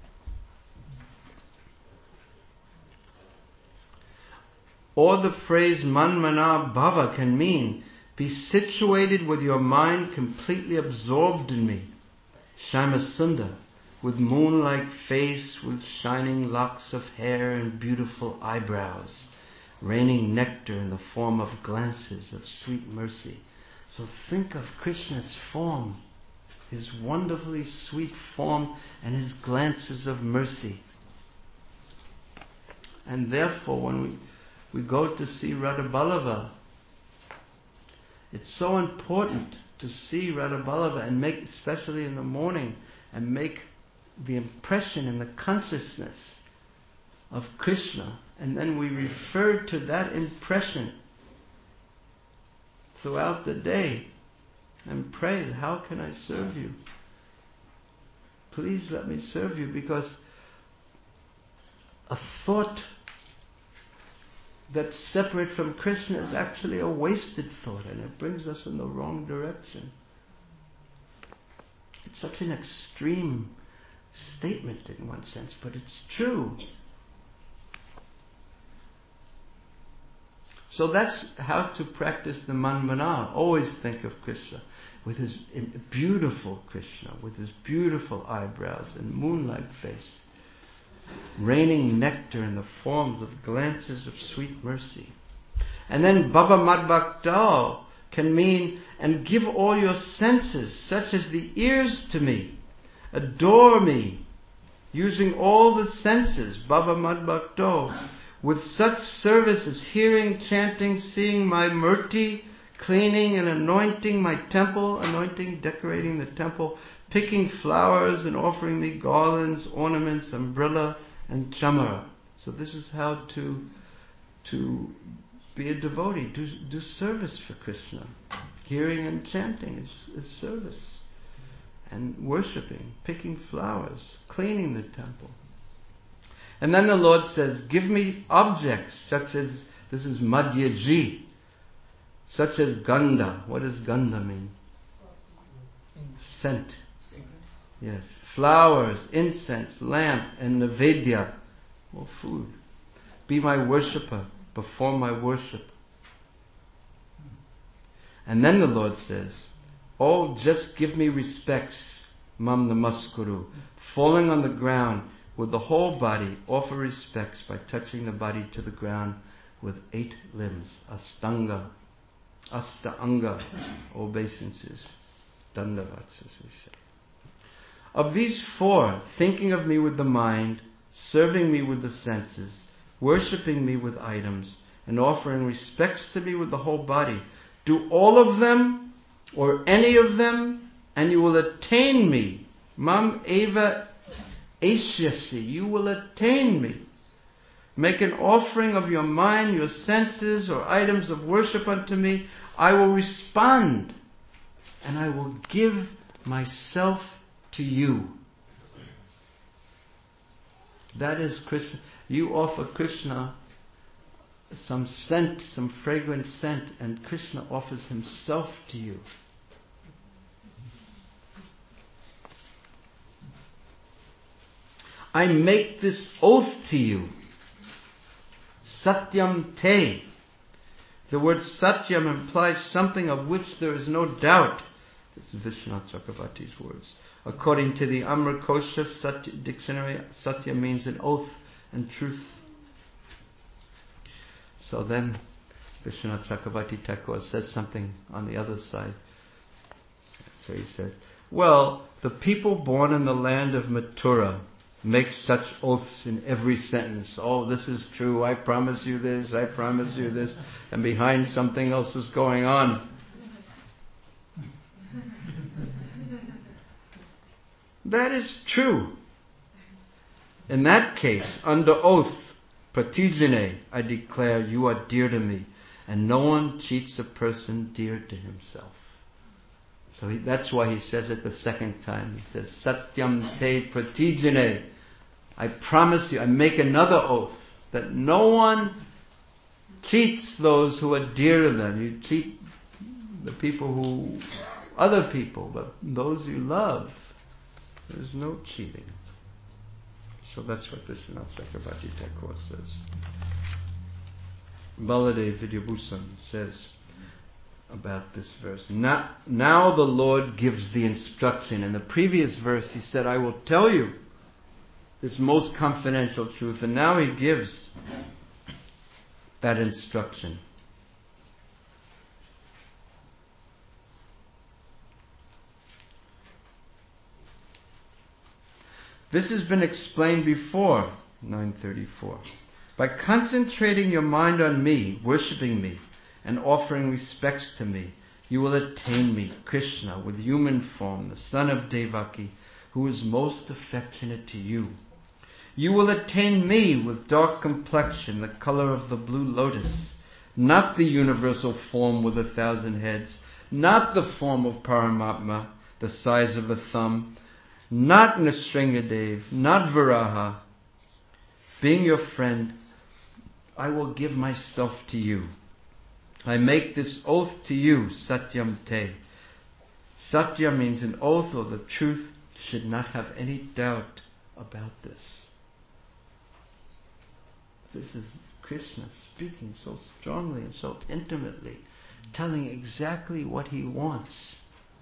Or the phrase Manmana Bhava can mean be situated with your mind completely absorbed in me. Shyamasundar, with moon-like face, with shining locks of hair and beautiful eyebrows, raining nectar in the form of glances of sweet mercy. So think of Krishna's form, his wonderfully sweet form and his glances of mercy. And therefore when we go to see Radha Ballabha, it's so important to see Radha Ballabha and make, especially in the morning, and make the impression in the consciousness of Krishna. And then we refer to that impression throughout the day and pray, how can I serve you? Please let me serve you, because a thought that's separate from Krishna is actually a wasted thought, and it brings us in the wrong direction. It's such an extreme statement in one sense, but it's true. So that's how to practice the Manmana. Always think of Krishna, with his beautiful Krishna, with his beautiful eyebrows and moon-like face, raining nectar in the forms of glances of sweet mercy. And then Bhava Madbhakta can mean, and give all your senses, such as the ears, to me. Adore me, using all the senses, Bhava Madbhakta, with such service as hearing, chanting, seeing my murti, cleaning and anointing my temple, decorating the temple, picking flowers and offering me garlands, ornaments, umbrella and chamara. So this is how to be a devotee, do service for Krishna. Hearing and chanting is service. And worshipping, picking flowers, cleaning the temple. And then the Lord says, give me objects such as, this is madhyaji, such as gandha. What does gandha mean? Scent. Yes. Flowers, incense, lamp, and nevedya, or food. Be my worshipper, perform my worship. And then the Lord says, oh, just give me respects, mam namaskuru. Falling on the ground with the whole body, offer respects by touching the body to the ground with 8 limbs, astanga, obeisances, dandavats as we say. Of these 4, thinking of me with the mind, serving me with the senses, worshipping me with items, and offering respects to me with the whole body, do all of them, or any of them, and you will attain me. Mam eva eshyasi, you will attain me. Make an offering of your mind, your senses, or items of worship unto me. I will respond, and I will give myself to you. That is Krishna. You offer Krishna some scent, some fragrant scent, and Krishna offers himself to you. I make this oath to you. Satyam te. The word satyam implies something of which there is no doubt. This is Vishwanath Chakravarti's words. According to the Amrakosha Satya dictionary, satya means an oath and truth. So then Vishwanath Chakravarti Thakur says something on the other side. So he says, well, the people born in the land of Mathura make such oaths in every sentence. Oh, this is true, I promise you this, I promise you this. And behind something else is going on. That is true. In that case, under oath, pratijane, I declare you are dear to me, and no one cheats a person dear to himself. So that's why he says it the second time. He says, Satyam te pratijane. I promise you, I make another oath that no one cheats those who are dear to them. You cheat the people other people, but those you love, there's no cheating. So that's what Vishwanath Chakravarti Thakur says. Baladev Vidyabhushan says about this verse. Now the Lord gives the instruction. In the previous verse he said, I will tell you this most confidential truth. And now he gives that instruction. This has been explained before, 934. By concentrating your mind on me, worshipping me, and offering respects to me, you will attain me, Krishna, with human form, the son of Devaki, who is most affectionate to you. You will attain me with dark complexion, the color of the blue lotus, not the universal form with 1,000 heads, not the form of Paramatma, the size of a thumb, not Nrsingadev, not Varaha. Being your friend, I will give myself to you. I make this oath to you, Satyam te. Satya means an oath or the truth. Should not have any doubt about this. This is Krishna speaking so strongly and so intimately, telling exactly what he wants.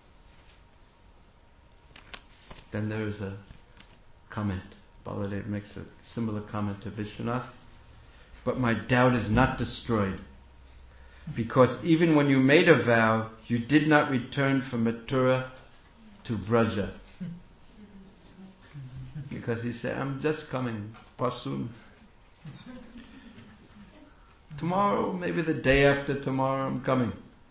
Then there is a comment. Baladev makes a similar comment to Vishwanath. But my doubt is not destroyed. Because even when you made a vow, you did not return from Mathura to Braja. Because he said, I'm just coming, soon. Tomorrow, maybe the day after tomorrow, I'm coming.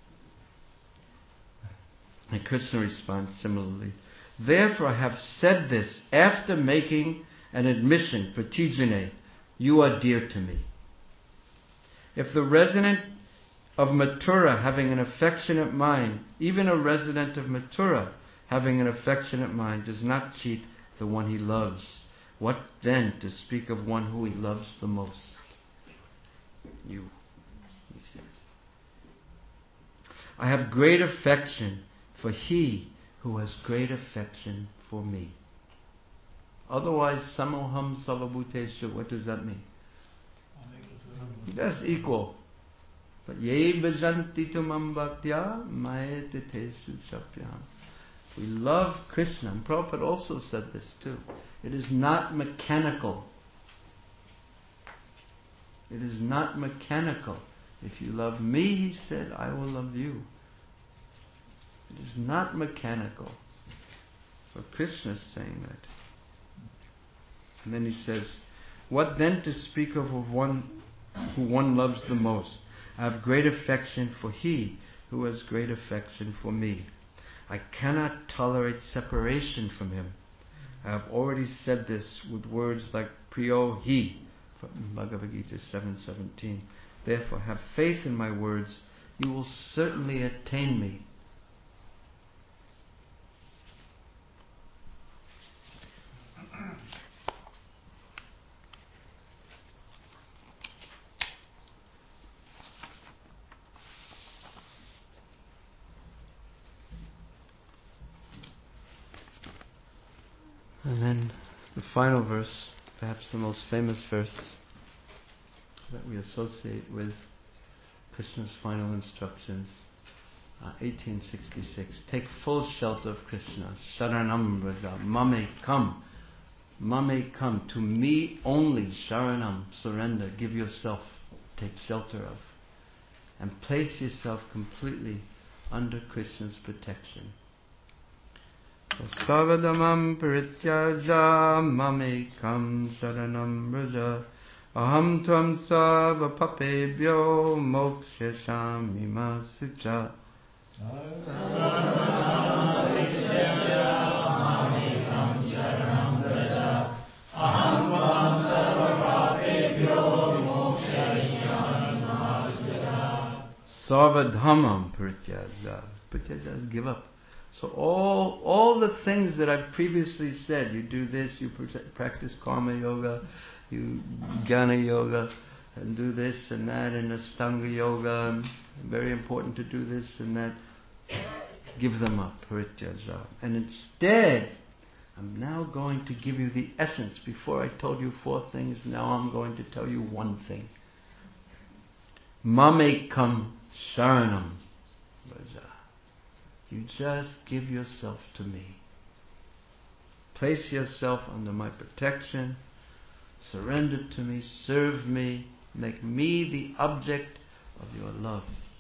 And Krishna responds similarly. Therefore I have said this after making an admission, pratijane, you are dear to me. If the resident of Mathura having an affectionate mind, even a resident of Mathura having an affectionate mind, does not cheat the one he loves, what then to speak of one who he loves the most? You, he says. I have great affection for he who has great affection for me. Otherwise, samoham savabhuteshu, what does that mean? That's equal. But ye bhajanti tumam bhaktya mayetiteshu chapyam. We love Krishna. And Prabhupada also said this too. It is not mechanical. It is not mechanical. If you love me, he said, I will love you. It is not mechanical. So Krishna is saying that. And then he says, what then to speak of one who one loves the most? I have great affection for he who has great affection for me. I cannot tolerate separation from him. I have already said this with words like Priyo Hi from Bhagavad Gita 7:17. Therefore have faith in my words. You will certainly attain me. And then The final verse, perhaps the most famous verse that we associate with Krishna's final instructions, 1866. Take full shelter of Krishna. Sharanam Vraja. Mame come. Mame come. To me only. Sharanam. Surrender. Give yourself. Take shelter of. And place yourself completely under Krishna's protection. Savadamam parityaja mame kam sharanam vraja aham tvam sava papebhyo mokshashami masucha. Sarvadhamam parityaja. Parityaja is give up. So all the things that I've previously said, you do this, you practice karma yoga, you jnana yoga, and do this and that, and Ashtanga yoga, very important to do this and that. Give them up, parityaja. And instead, I'm now going to give you the essence. Before I told you 4 things, now I'm going to tell you 1 thing. Mamekam sharanam vraja. You just give yourself to me. Place yourself under my protection. Surrender to me. Serve me. Make me the object of your love.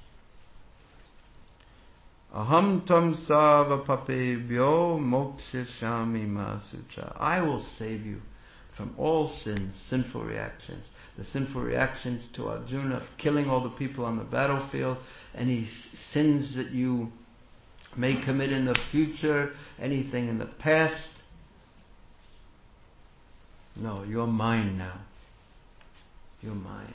Aham tam sava papebhyo mokshashami masucha. I will save you from all sins, sinful reactions. The sinful reactions to Arjuna of killing all the people on the battlefield, any sins that you may commit in the future, anything in the past. No, you're mine now. You're mine.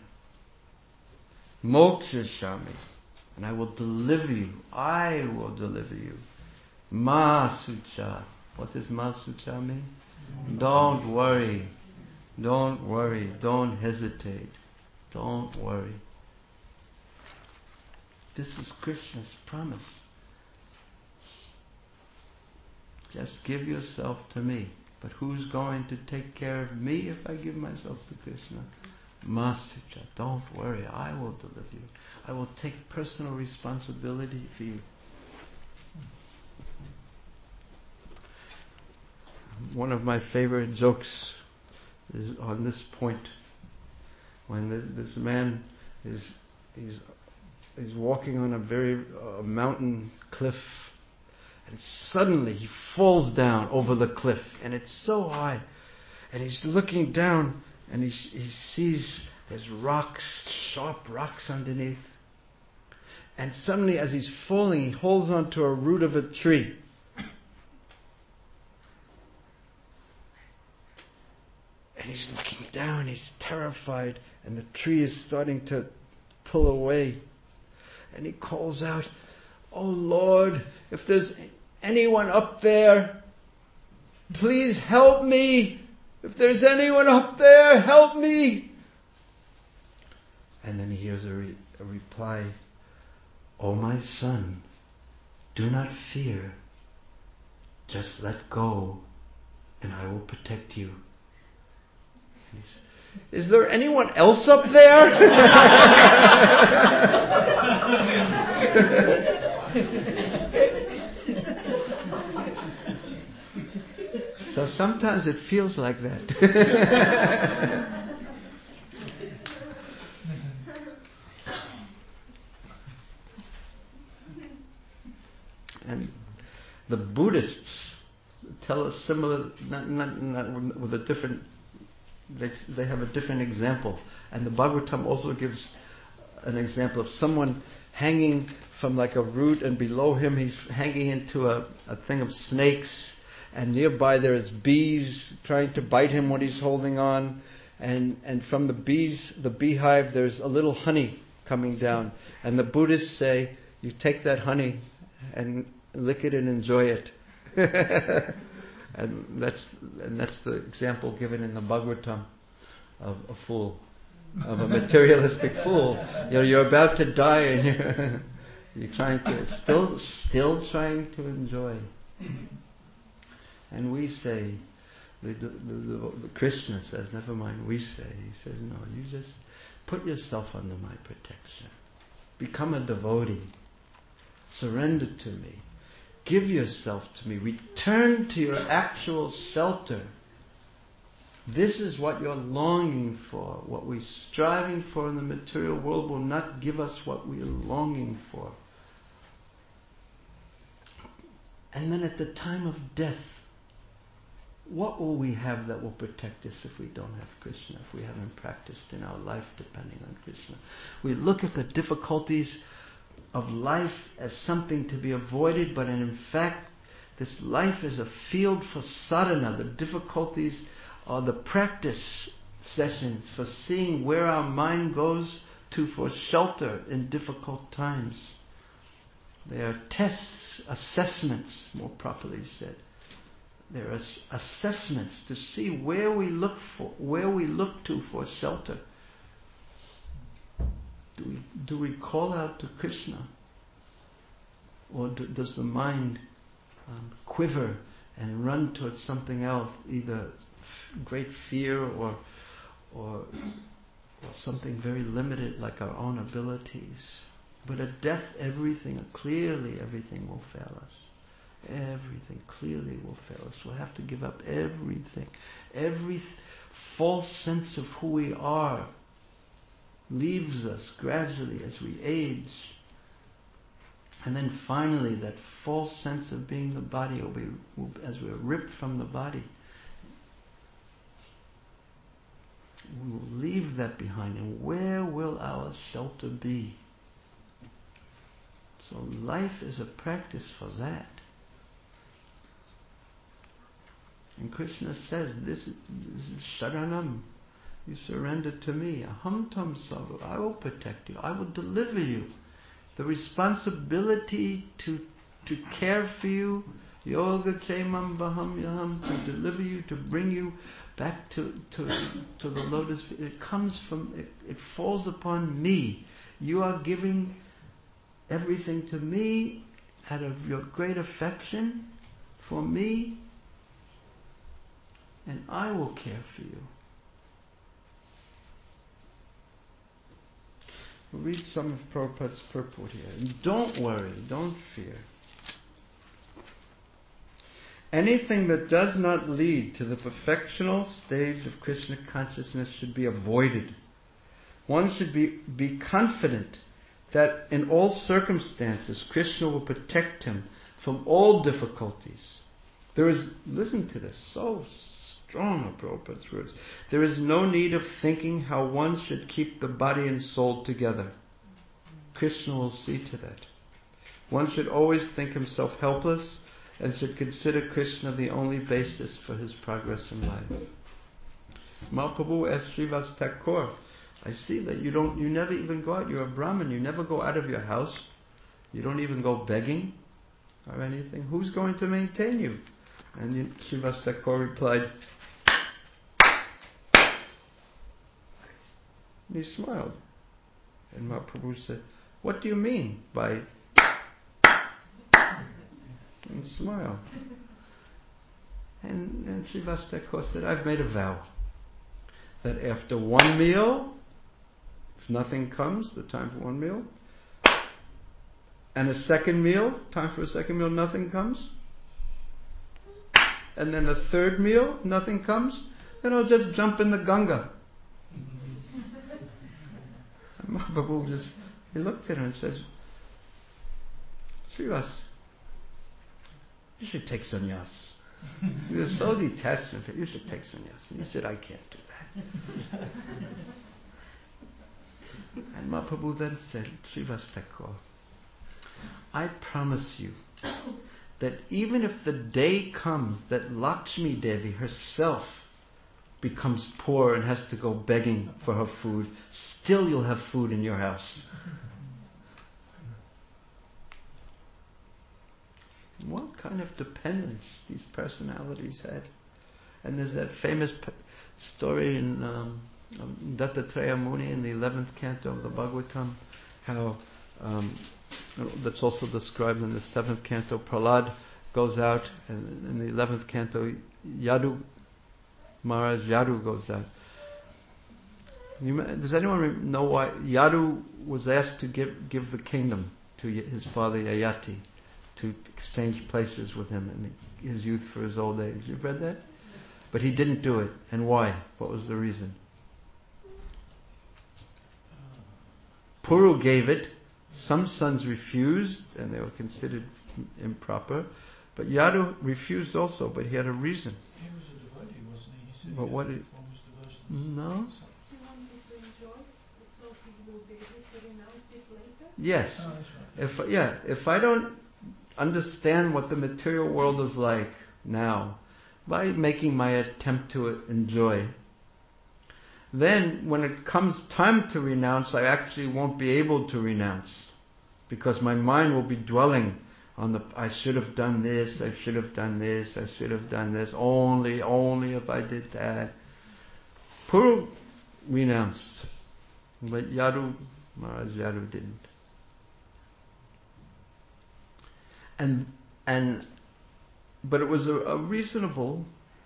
Mokshashami. And I will deliver you. I will deliver you. Masucha. What does Masucha mean? Don't worry. Don't worry. Don't hesitate. Don't worry. This is Krishna's promise. Just give yourself to me. But who's going to take care of me if I give myself to Krishna? Masucha, don't worry, I will deliver you. I will take personal responsibility for you. One of my favorite jokes is on this point. When this man he's walking on a very mountain cliff, and suddenly he falls down over the cliff, and it's so high, and he's looking down, and he sees there's rocks, sharp rocks underneath, and suddenly as he's falling, he holds onto a root of a tree. And he's looking down, he's terrified, and the tree is starting to pull away. And he calls out, "Oh Lord, if there's anyone up there, please help me. If there's anyone up there, help me." And then he hears a reply, "Oh my son, do not fear. Just let go, and I will protect you." And he says, "Is there anyone else up there?" So sometimes it feels like that. And the Buddhists tell a similar, not with a different, they have a different example. And the Bhagavatam also gives an example of someone hanging from like a root, and below him he's hanging into a thing of snakes, and nearby there is bees trying to bite him when he's holding on, and from the bees, the beehive, there's a little honey coming down, and the Buddhists say, you take that honey and lick it and enjoy it. and that's the example given in the Bhagavatam of a fool, of a materialistic fool. You're about to die, and you're trying to still trying to enjoy. And we say, Krishna says, never mind we say, he says, no, you just put yourself under my protection. Become a devotee. Surrender to me. Give yourself to me. Return to your actual shelter. This is what you're longing for. What we're striving for in the material world will not give us what we are longing for. And then at the time of death, what will we have that will protect us if we don't have Krishna, if we haven't practiced in our life depending on Krishna? We look at the difficulties of life as something to be avoided, but in fact, this life is a field for sadhana. The difficulties are the practice sessions for seeing where our mind goes to for shelter in difficult times. They are tests, assessments, more properly said. There are assessments to see where we look to for shelter. Do we call out to Krishna, or does the mind quiver and run towards something else, either great fear or something very limited like our own abilities? But at death, everything will fail us. Everything clearly will fail us. We'll have to give up everything. Every false sense of who we are leaves us gradually as we age. And then finally, that false sense of being the body as we're ripped from the body, we will leave that behind. And where will our shelter be? So life is a practice for that. And Krishna says, this is sharanam. You surrender to me. Aham tam savu. I will protect you. I will deliver you. The responsibility to care for you, yoga kshemam vaham yaham, to deliver you, to bring you back to the lotus. It comes from, it falls upon me. You are giving everything to me out of your great affection for me, and I will care for you. We'll read some of Prabhupada's purport here. And don't worry, don't fear. Anything that does not lead to the perfectional stage of Krishna consciousness should be avoided. One should be confident that in all circumstances Krishna will protect him from all difficulties. Listen to this, so strong are Prabhupada's words. There is no need of thinking how one should keep the body and soul together. Krishna will see to that. One should always think himself helpless and should consider Krishna the only basis for his progress in life. Mahaprabhu asked Srivas Thakur, I see that you never even go out. You're a Brahmin. You never go out of your house. You don't even go begging or anything. Who's going to maintain you? And Srivas Thakur replied, and he smiled. And Mahaprabhu said, what do you mean by and smile? And Srivas Thakur said, I've made a vow that after one meal, if nothing comes, the time for one meal, and a second meal, time for a second meal, nothing comes, and then a third meal, nothing comes, then I'll just jump in the Ganga. And Mahaprabhu he looked at her and says, Srivas, you should take sannyas. He was so detached from it, you should take sannyas. And he said, I can't do that. And Mahaprabhu then said, Srivas Thakur, I promise you that even if the day comes that Lakshmi Devi herself becomes poor and has to go begging for her food, still you'll have food in your house. What kind of dependence these personalities had. And there's that famous story in Dattatreya Muni in the 11th canto of the Bhagavatam, how that's also described in the 7th canto. Prahlad goes out, and in the 11th canto, Yadu Maharaj Yadu goes out. Does anyone know why Yadu was asked to give the kingdom to his father Yayati, to exchange places with him in his youth for his old age? You've read that? But he didn't do it. And why? What was the reason? Puru gave it. Some sons refused, and they were considered improper. But Yadu refused also, but he had a reason. He was a devotee, wasn't he? He said But he what had did- performed his devotions. No? He wanted to rejoice, so he will be able to renounce it later? Yes. Oh, that's right. If I don't understand what the material world is like now, by making my attempt to enjoy, then when it comes time to renounce, I actually won't be able to renounce, because my mind will be dwelling on I should have done this, I should have done this, I should have done this, only if I did that. Puru renounced, but Maharaj Yadu didn't. But it was a reasonable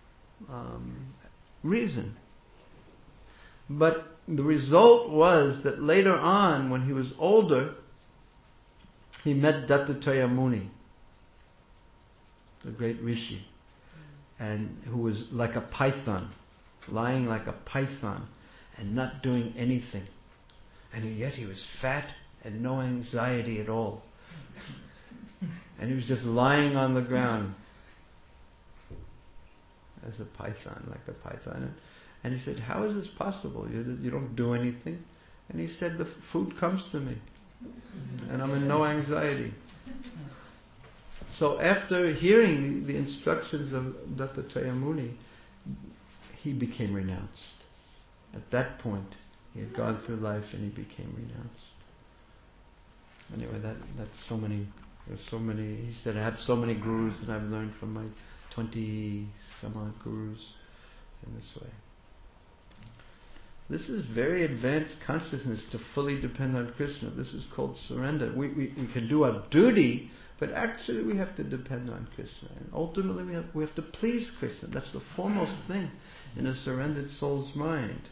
reason. But the result was that later on, when he was older, he met Dattatreya Muni, the great rishi, and who was like a python, lying like a python, and not doing anything. And yet he was fat and no anxiety at all. And he was just lying on the ground as a python, like a python. And he said, "How is this possible? You don't do anything?" And he said, "The food comes to me, and I'm in no anxiety." So after hearing the instructions of Dattatreya Muni, he became renounced. At that point, he had gone through life and he became renounced. Anyway, that's so many. There's so many. He said, "I have so many gurus, and I've learned from my 20 some odd gurus in this way." This is very advanced consciousness, to fully depend on Krishna. This is called surrender. We can do our duty, but actually we have to depend on Krishna. And ultimately we have to please Krishna. That's the foremost thing in a surrendered soul's mind.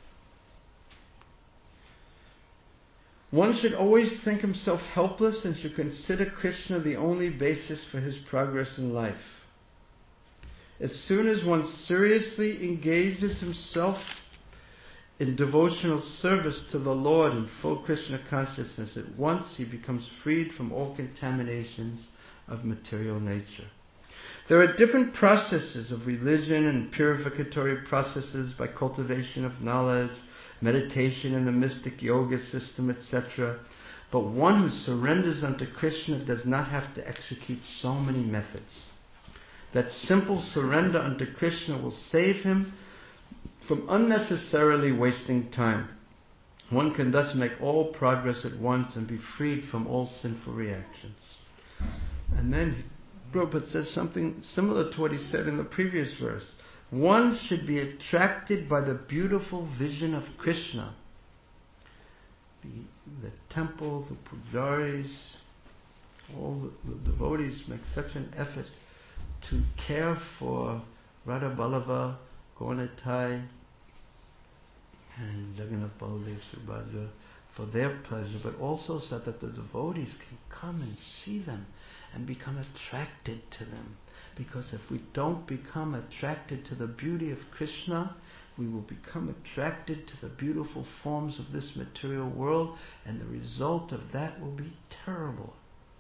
One should always think himself helpless and should consider Krishna the only basis for his progress in life. As soon as one seriously engages himself in devotional service to the Lord in full Krishna consciousness, at once he becomes freed from all contaminations of material nature. There are different processes of religion and purificatory processes by cultivation of knowledge, meditation in the mystic yoga system, etc. But one who surrenders unto Krishna does not have to execute so many methods. That simple surrender unto Krishna will save him from unnecessarily wasting time. One can thus make all progress at once and be freed from all sinful reactions. And then Prabhupada says something similar to what he said in the previous verse. One should be attracted by the beautiful vision of Krishna. The temple, the pujaris, all the devotees make such an effort to care for Radha Ballabha, Gauratai, and Jagannath Baladev Subhadra for their pleasure, but also so that the devotees can come and see them and become attracted to them. Because if we don't become attracted to the beauty of Krishna, we will become attracted to the beautiful forms of this material world, and the result of that will be terrible.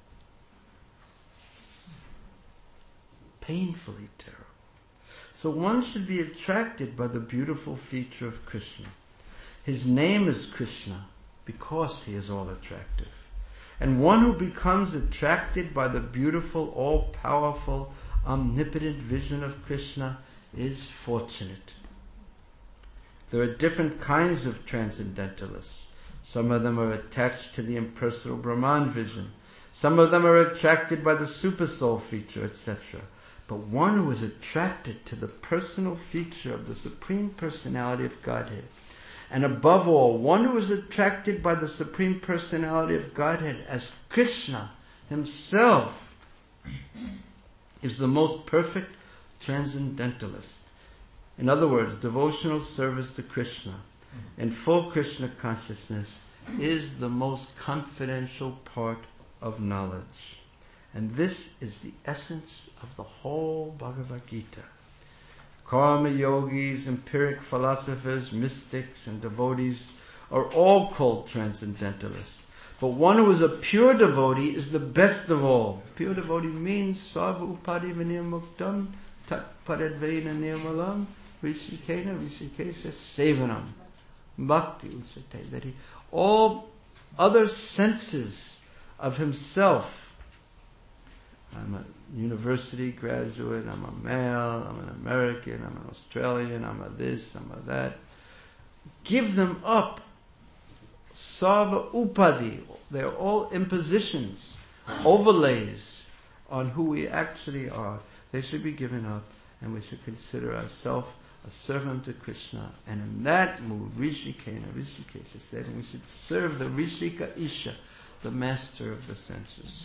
Painfully terrible. So one should be attracted by the beautiful feature of Krishna. His name is Krishna because he is all attractive. And one who becomes attracted by the beautiful, all-powerful, omnipotent vision of Krishna is fortunate. There are different kinds of transcendentalists. Some of them are attached to the impersonal Brahman vision. Some of them are attracted by the supersoul feature, etc. But one who is attracted to the personal feature of the Supreme Personality of Godhead, and above all, one who is attracted by the Supreme Personality of Godhead as Krishna himself, is the most perfect transcendentalist. In other words, devotional service to Krishna in full Krishna consciousness is the most confidential part of knowledge. And this is the essence of the whole Bhagavad Gita. Karma yogis, empiric philosophers, mystics and devotees are all called transcendentalists. But one who is a pure devotee is the best of all. Pure devotee means sarva upadi vinirmuktam tat paradvena nirmalam rishikena rishikesha sevanam. Bhakti usate. That all other senses of himself, I'm a university graduate, I'm a male, I'm an American, I'm an Australian, I'm a this, I'm a that. Give them up. Sarva upadi. They're all impositions, overlays on who we actually are. They should be given up, and we should consider ourselves a servant to Krishna. And in that mood, Rishikesha said, we should serve the Rishika Isha, the master of the senses.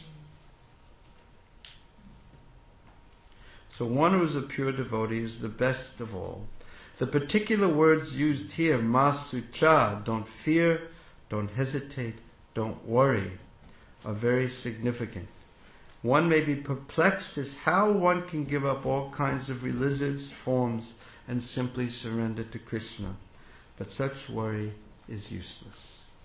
So one who is a pure devotee is the best of all. The particular words used here, masucha, don't fear, don't hesitate, don't worry, are very significant. One may be perplexed as how one can give up all kinds of religious forms and simply surrender to Krishna. But such worry is useless.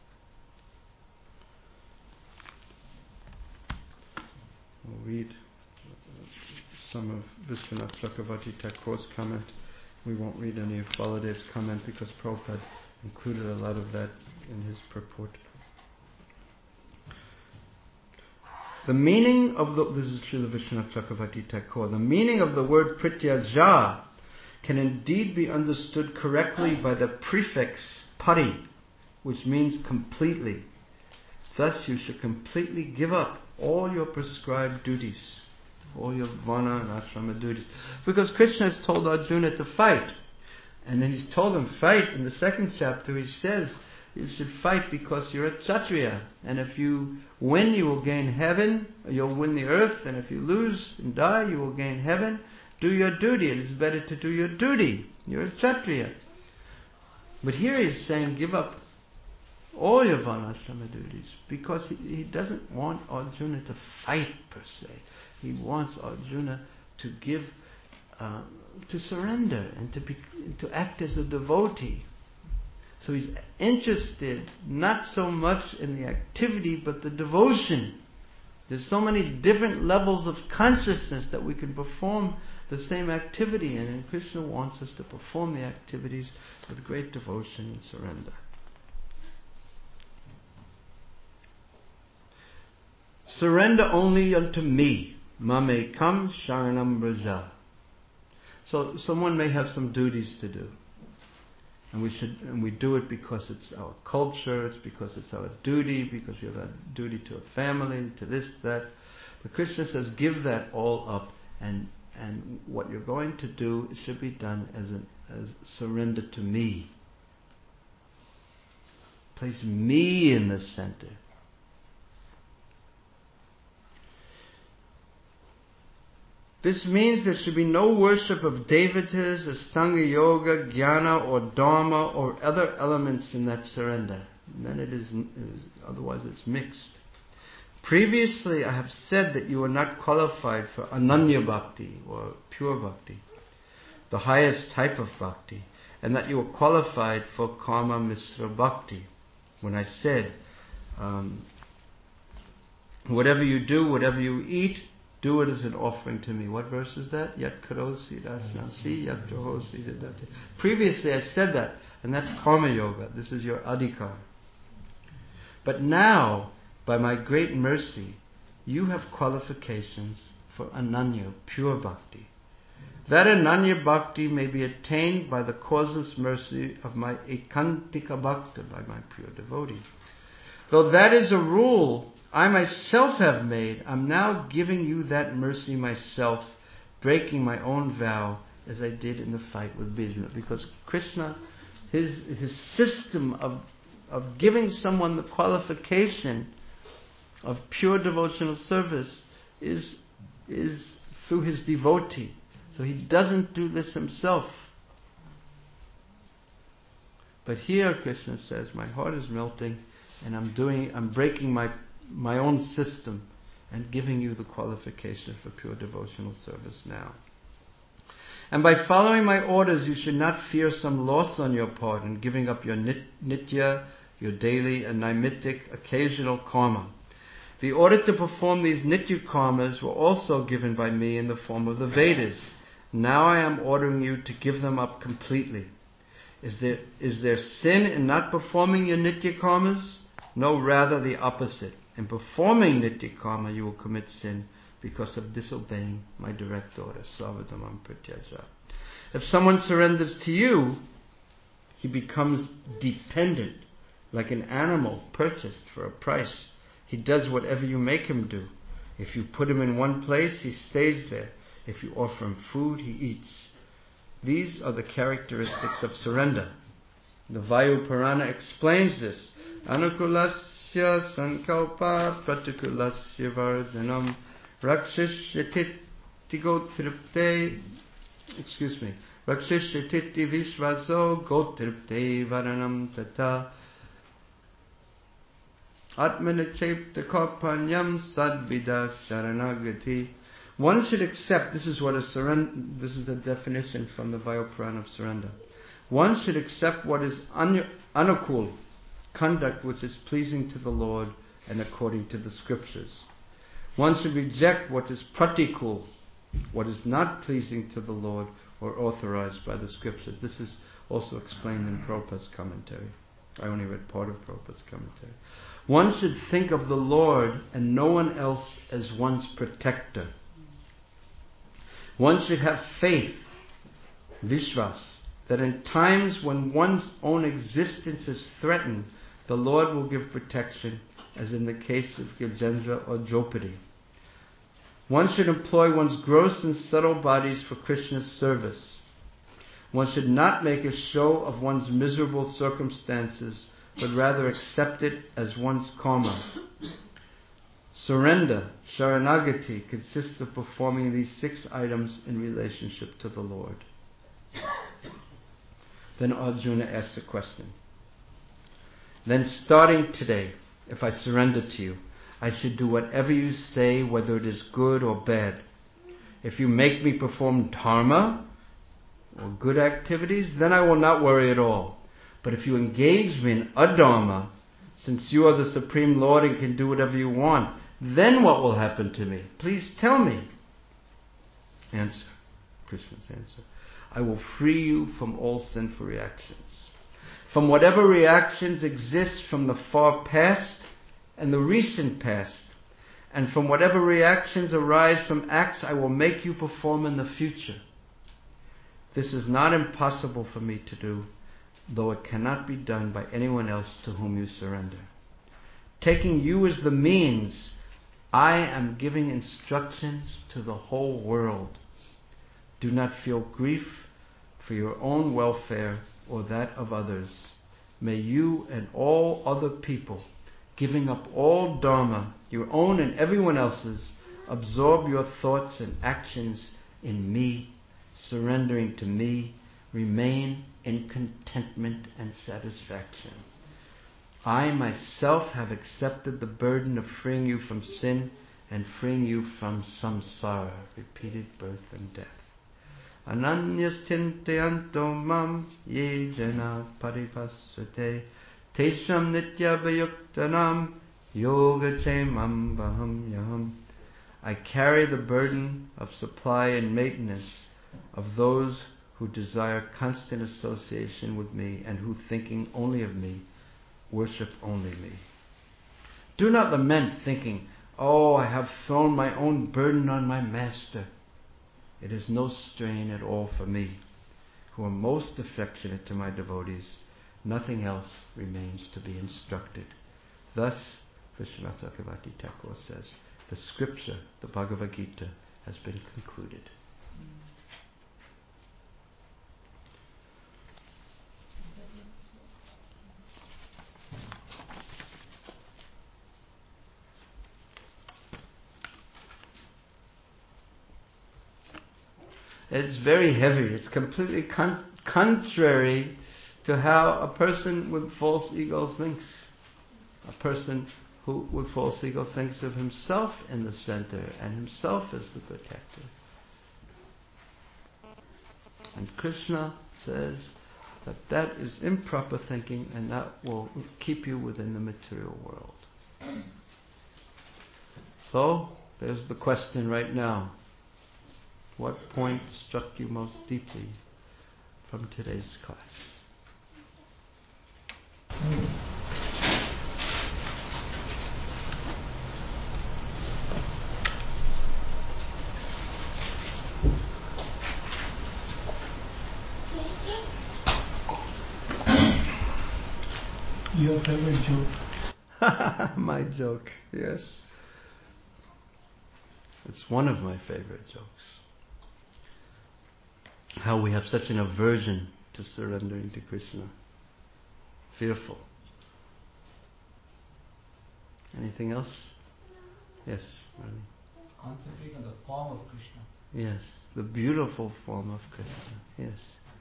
We'll read some of Vishwanath Chakravarti Thakur's comment. We won't read any of Baladev's comment because Prabhupada included a lot of that in his purport. The meaning of this is Srila Vishwanath Chakravarti Thakur, the meaning of the word prityaja can indeed be understood correctly by the prefix pari, which means completely. Thus you should completely give up all your prescribed duties, all your varna and ashrama duties. Because Krishna has told Arjuna to fight. And then he's told him, fight. In the second chapter he says, you should fight because you're a Kshatriya. And if you win, you will gain heaven. You'll win the earth. And if you lose and die, you will gain heaven. Do your duty. It is better to do your duty. You're a Kshatriya. But here he's saying, give up all your varnashrama duties. Because he doesn't want Arjuna to fight per se. He wants Arjuna to give, to surrender and to act as a devotee. So he's interested not so much in the activity but the devotion. There's so many different levels of consciousness that we can perform the same activity in, and Krishna wants us to perform the activities with great devotion and surrender. Surrender only unto me. Mame kam sharanam braja. So someone may have some duties to do. And we do it because it's our culture, it's because it's our duty, because we have a duty to a family, to this, that. But Krishna says, give that all up, and what you're going to do, it should be done as surrender to me. Place me in the center. This means there should be no worship of devatas, Astanga Yoga, Jnana or Dharma or other elements in that surrender. And then it is otherwise it's mixed. Previously I have said that you are not qualified for Ananya Bhakti or pure Bhakti, the highest type of Bhakti, and that you are qualified for Karma Misra Bhakti. When I said, whatever you do, whatever you eat, do it as an offering to me. What verse is that? Yat karosi dasnasi yat johosi dadati. Previously I said that, and that's karma yoga. This is your adhikar. But now, by my great mercy, you have qualifications for ananya, pure bhakti. That ananya bhakti may be attained by the causeless mercy of my ekantika bhakta, by my pure devotee. Though that is a rule I myself have made, I'm now giving you that mercy myself, breaking my own vow as I did in the fight with Bhishma. Because Krishna, his system of giving someone the qualification of pure devotional service is through his devotee. So he doesn't do this himself. But here Krishna says, my heart is melting and I'm breaking my own system and giving you the qualification for pure devotional service now. And by following my orders, you should not fear some loss on your part in giving up your nitya, your daily and naimittic occasional karma. The order to perform these nitya karmas were also given by me in the form of the Vedas. Now I am ordering you to give them up completely. Is there sin in not performing your nitya karmas? No, rather the opposite. In performing nitya karma, you will commit sin because of disobeying my direct order. Savadamam pratyaja. If someone surrenders to you, he becomes dependent, like an animal purchased for a price. He does whatever you make him do. If you put him in one place, he stays there. If you offer him food, he eats. These are the characteristics of surrender. The Vayu Purana explains this. Anukulasya sankalpa pratikulasya vardhanam rakshishyatit gotripte rakshishyatit vishvaso gotripte varanam tata atmanachepta karpanyam sadvida sharanagati. One should accept, this is the definition from the Vayu Purana of surrender. One should accept what is anukul, conduct which is pleasing to the Lord and according to the scriptures. One should reject what is pratikul, what is not pleasing to the Lord or authorized by the scriptures. This is also explained in Prabhupada's commentary. I only read part of Prabhupada's commentary. One should think of the Lord and no one else as one's protector. One should have faith, vishwas, that in times when one's own existence is threatened, the Lord will give protection, as in the case of Gajendra or Draupadi. One should employ one's gross and subtle bodies for Krishna's service. One should not make a show of one's miserable circumstances, but rather accept it as one's karma. Surrender, sharanagati, consists of performing these 6 items in relationship to the Lord. Then Arjuna asks a question. Then starting today, if I surrender to you, I should do whatever you say, whether it is good or bad. If you make me perform dharma or good activities, then I will not worry at all. But if you engage me in adharma, since you are the Supreme Lord and can do whatever you want, then what will happen to me? Please tell me. Answer. Krishna's answer. I will free you from all sinful reactions. From whatever reactions exist from the far past and the recent past, and from whatever reactions arise from acts I will make you perform in the future. This is not impossible for me to do, though it cannot be done by anyone else to whom you surrender. Taking you as the means, I am giving instructions to the whole world. Do not feel grief for your own welfare or that of others. May you and all other people, giving up all dharma, your own and everyone else's, absorb your thoughts and actions in me, surrendering to me, remain in contentment and satisfaction. I myself have accepted the burden of freeing you from sin and freeing you from samsara, repeated birth and death. Ananyas tintayanto mam ye jana paripassate tesham nitya vayuktanam yoga chemam vaham yaham. I carry the burden of supply and maintenance of those who desire constant association with me and who, thinking only of me, worship only me. Do not lament thinking, oh, I have thrown my own burden on my master. It is no strain at all for me, who am most affectionate to my devotees. Nothing else remains to be instructed. Thus, Vishwanath Chakravarti Thakur says, the scripture, the Bhagavad Gita, has been concluded. It's very heavy. It's completely contrary to how a person with false ego thinks. A person who with false ego thinks of himself in the center and himself as the protector. And Krishna says that that is improper thinking, and that will keep you within the material world. So, there's the question right now. What point struck you most deeply from today's class? Your favorite joke? My joke, yes. It's one of my favorite jokes. How we have such an aversion to surrendering to Krishna. Fearful. Anything else? Yes, Rani. Concentrate on the form of Krishna. Yes, the beautiful form of Krishna. Yes.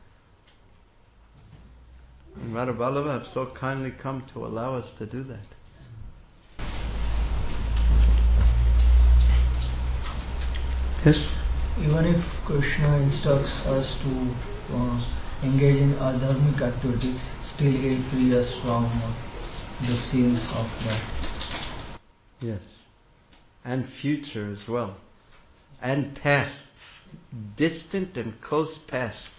And Radha Vallabha have so kindly come to allow us to do that. Yes? Even if Krishna instructs us to engage in adharmic activities, still He will free us from the sins of that. Yes. And future as well. And past. Distant and close past.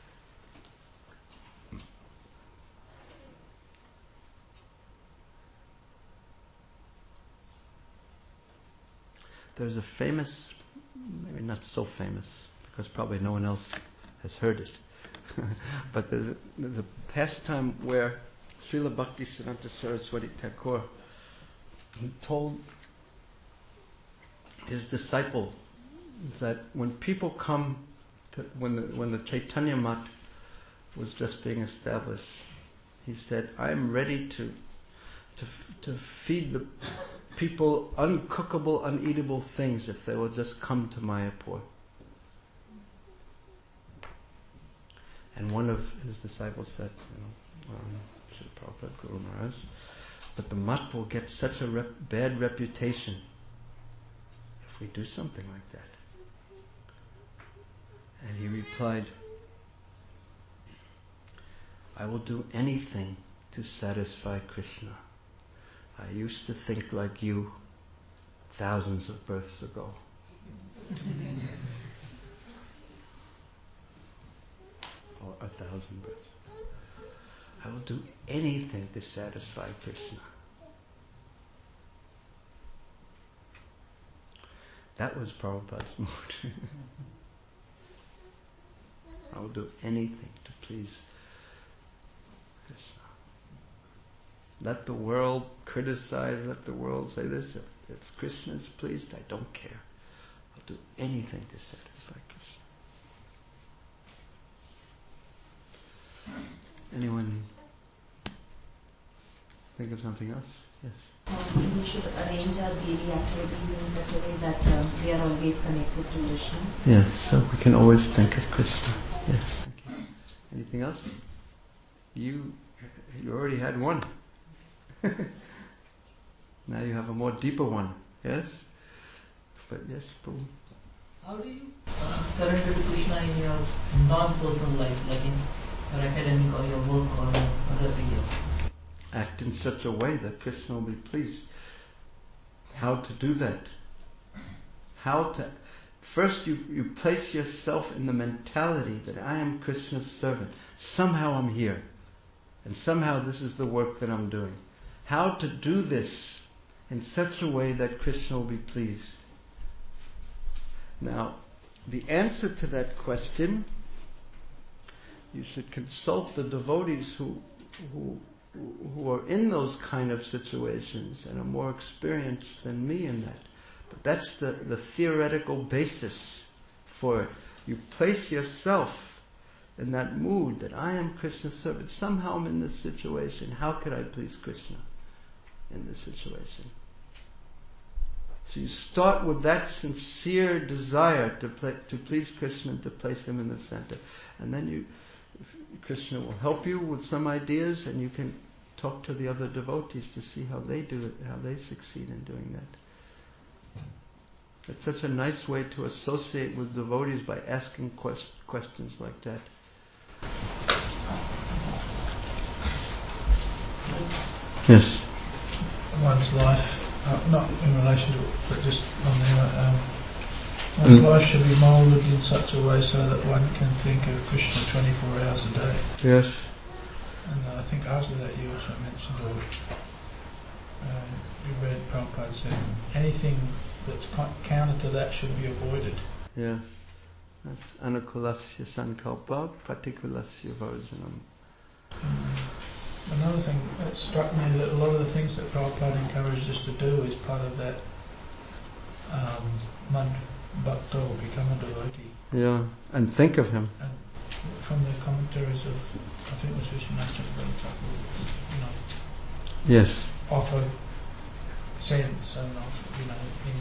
There's a famous, maybe not so famous, because probably no one else has heard it, but there's a pastime where Srila Bhaktisiddhanta Saraswati Thakur told his disciple that when people come to, when the Chaitanya Math was just being established, he said, "I'm ready to feed the people uncookable, uneatable things if they will just come to Mayapur." And one of his disciples said, Srila Prabhupada, Guru Maharaj, but the Math will get such a bad reputation if we do something like that. And he replied, "I will do anything to satisfy Krishna. I used to think like you thousands of births ago." Or 1,000 births. I will do anything to satisfy Krishna. That was Prabhupada's mood. I will do anything to please Krishna. Let the world criticize, let the world say this. If Krishna is pleased, I don't care. I'll do anything to satisfy Krishna. Anyone think of something else? Yes. We should arrange our daily activities in such a way that we are always connected to Krishna. Yes, so we can always think of Krishna. Yes, thank you. Anything else? You already had one. Now you have a more deeper one. Yes? But yes, Prabhu. How do you surrender to Krishna in your non-personal life, like in your academic or your work or other areas? Act in such a way that Krishna will be pleased. How to do that? First you place yourself in the mentality that I am Krishna's servant. Somehow I'm here. And somehow this is the work that I'm doing. How to do this in such a way that Krishna will be pleased? Now, the answer to that question, you should consult the devotees who are in those kind of situations and are more experienced than me in that. But that's the theoretical basis for it. You place yourself in that mood that I am Krishna's servant. Somehow I'm in this situation. How could I please Krishna in this situation? So you start with that sincere desire to please Krishna and to place Him in the center. And then Krishna will help you with some ideas, and you can talk to the other devotees to see how they do it, how they succeed in doing that. It's such a nice way to associate with devotees by asking questions like that. Yes. One's life, not in relation to it, but just on the one's life should be moulded in such a way so that one can think of Krishna 24 hours a day. Yes. And I think after that you also mentioned, or you read Prabhupada said, anything that's counter to that should be avoided. Yes. That's anukulasya sankalpa patikulasya varjanam. Another thing that struck me, that a lot of the things that Prabhupada encouraged us to do is part of that mad bhakta, or become a devotee. Yeah, and think of him. And from the commentaries of, I think it was Vishwanath Chakravarti, Yes. offer sense and things,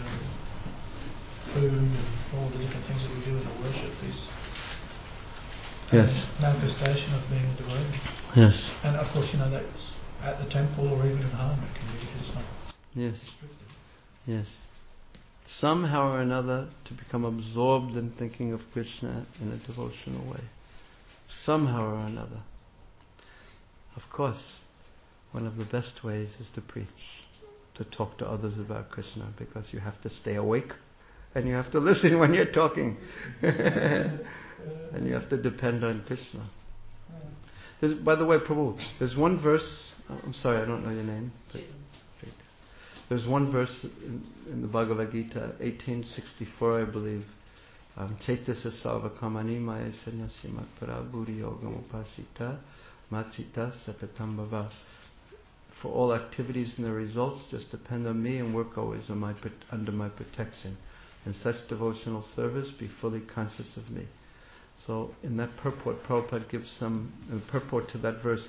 food and all the different things that we do in the worship is manifestation of being a devotee. Yes. And of course, that's at the temple or even at home. It can be. It's not restricted. Yes. Somehow or another to become absorbed in thinking of Krishna in a devotional way. Somehow or another. Of course, one of the best ways is to preach, to talk to others about Krishna, because you have to stay awake and you have to listen when you're talking. And you have to depend on Krishna. By the way, Prabhu, there's one verse, I'm sorry, I don't know your name. There's one verse in the Bhagavad Gita, 1864, I believe. Chaitanya sarvakamani maya sanyasi matpara buddhi yogam upasita matsita satatam bhava. For all activities and their results, just depend on me and work always under my protection. In such devotional service, be fully conscious of me. So in that purport, Prabhupada gives some purport to that verse,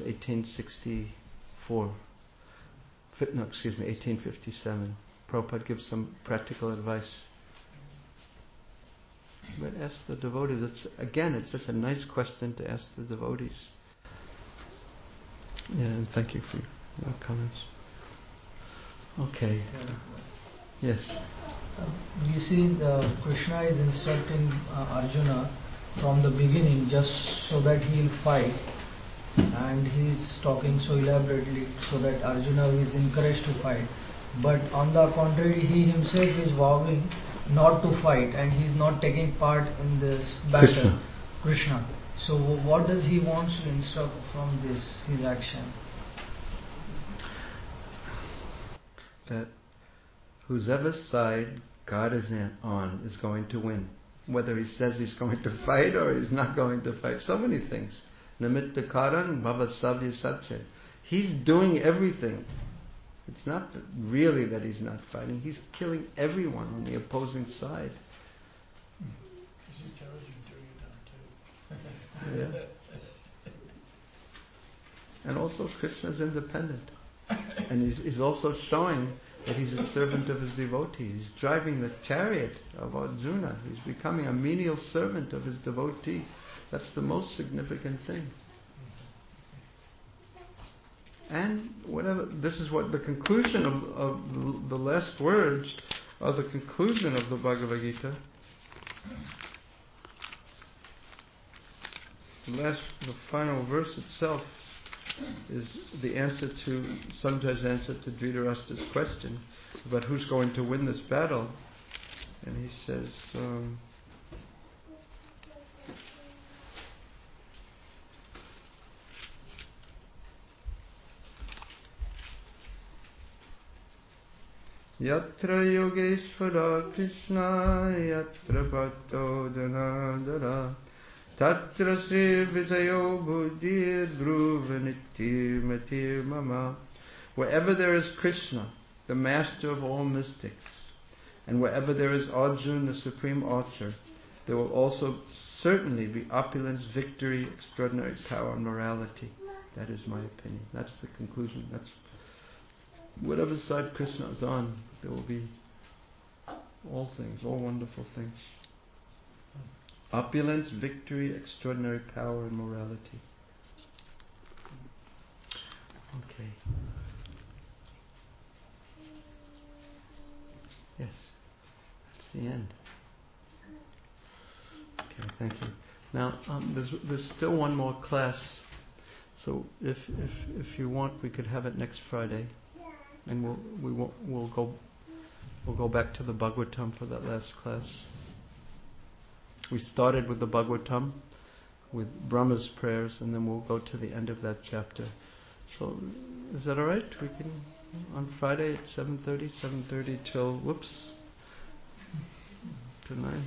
1857. Prabhupada gives some practical advice. But ask the devotees. It's just a nice question to ask the devotees. Yeah, and thank you for your comments. Okay. Yes. You see, Krishna is instructing Arjuna from the beginning just so that he'll fight, and he's talking so elaborately so that Arjuna is encouraged to fight. But on the contrary, he himself is vowing not to fight, and he's not taking part in this battle. Krishna. So what does he want to instruct from this, his action? That whosever's side God is on is going to win. Whether he says he's going to fight or he's not going to fight. So many things. Namitta karan bhavasavya satya. He's doing everything. It's not really that he's not fighting. He's killing everyone on the opposing side. He's encouraging doing it too. Yeah. And also Krishna's independent. And he's also showing that he's a servant of his devotee. He's driving the chariot of Arjuna. He's becoming a menial servant of his devotee. That's the most significant thing. And this is what the conclusion of the last words are, the conclusion of the Bhagavad Gita. The final verse itself is the answer to Sanjay's answer to Dhritarashtra's question about who's going to win this battle. And he says, Yatra Yogeshwara Krishna Yatra Bhatto Janadara Tatra Sri Vijayo Buddhi Dhruva Nitya Mati Mama. Wherever there is Krishna, the master of all mystics, and wherever there is Arjuna, the supreme archer, there will also certainly be opulence, victory, extraordinary power, and morality. That is my opinion. That's the conclusion. That's whatever side Krishna is on, there will be all things, all wonderful things. Opulence, victory, extraordinary power and morality. Okay. Yes. That's the end. Okay, thank you. Now, there's still one more class. So if you want, we could have it next Friday, and we'll go back to the Bhagavatam for that last class. We started with the Bhagavatam, with Brahma's prayers, and then we'll go to the end of that chapter. So, is that all right? We can on Friday at 7:30 till till 9.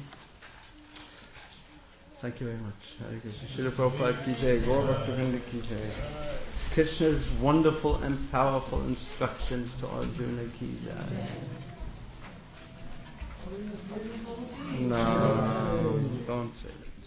Thank you very much. Hare Krishna. Srila Prabhupada ki jai. Gaur Bhaktivinoda ki jai. Krishna's wonderful and powerful instructions to Arjuna ki jai. No, don't say that.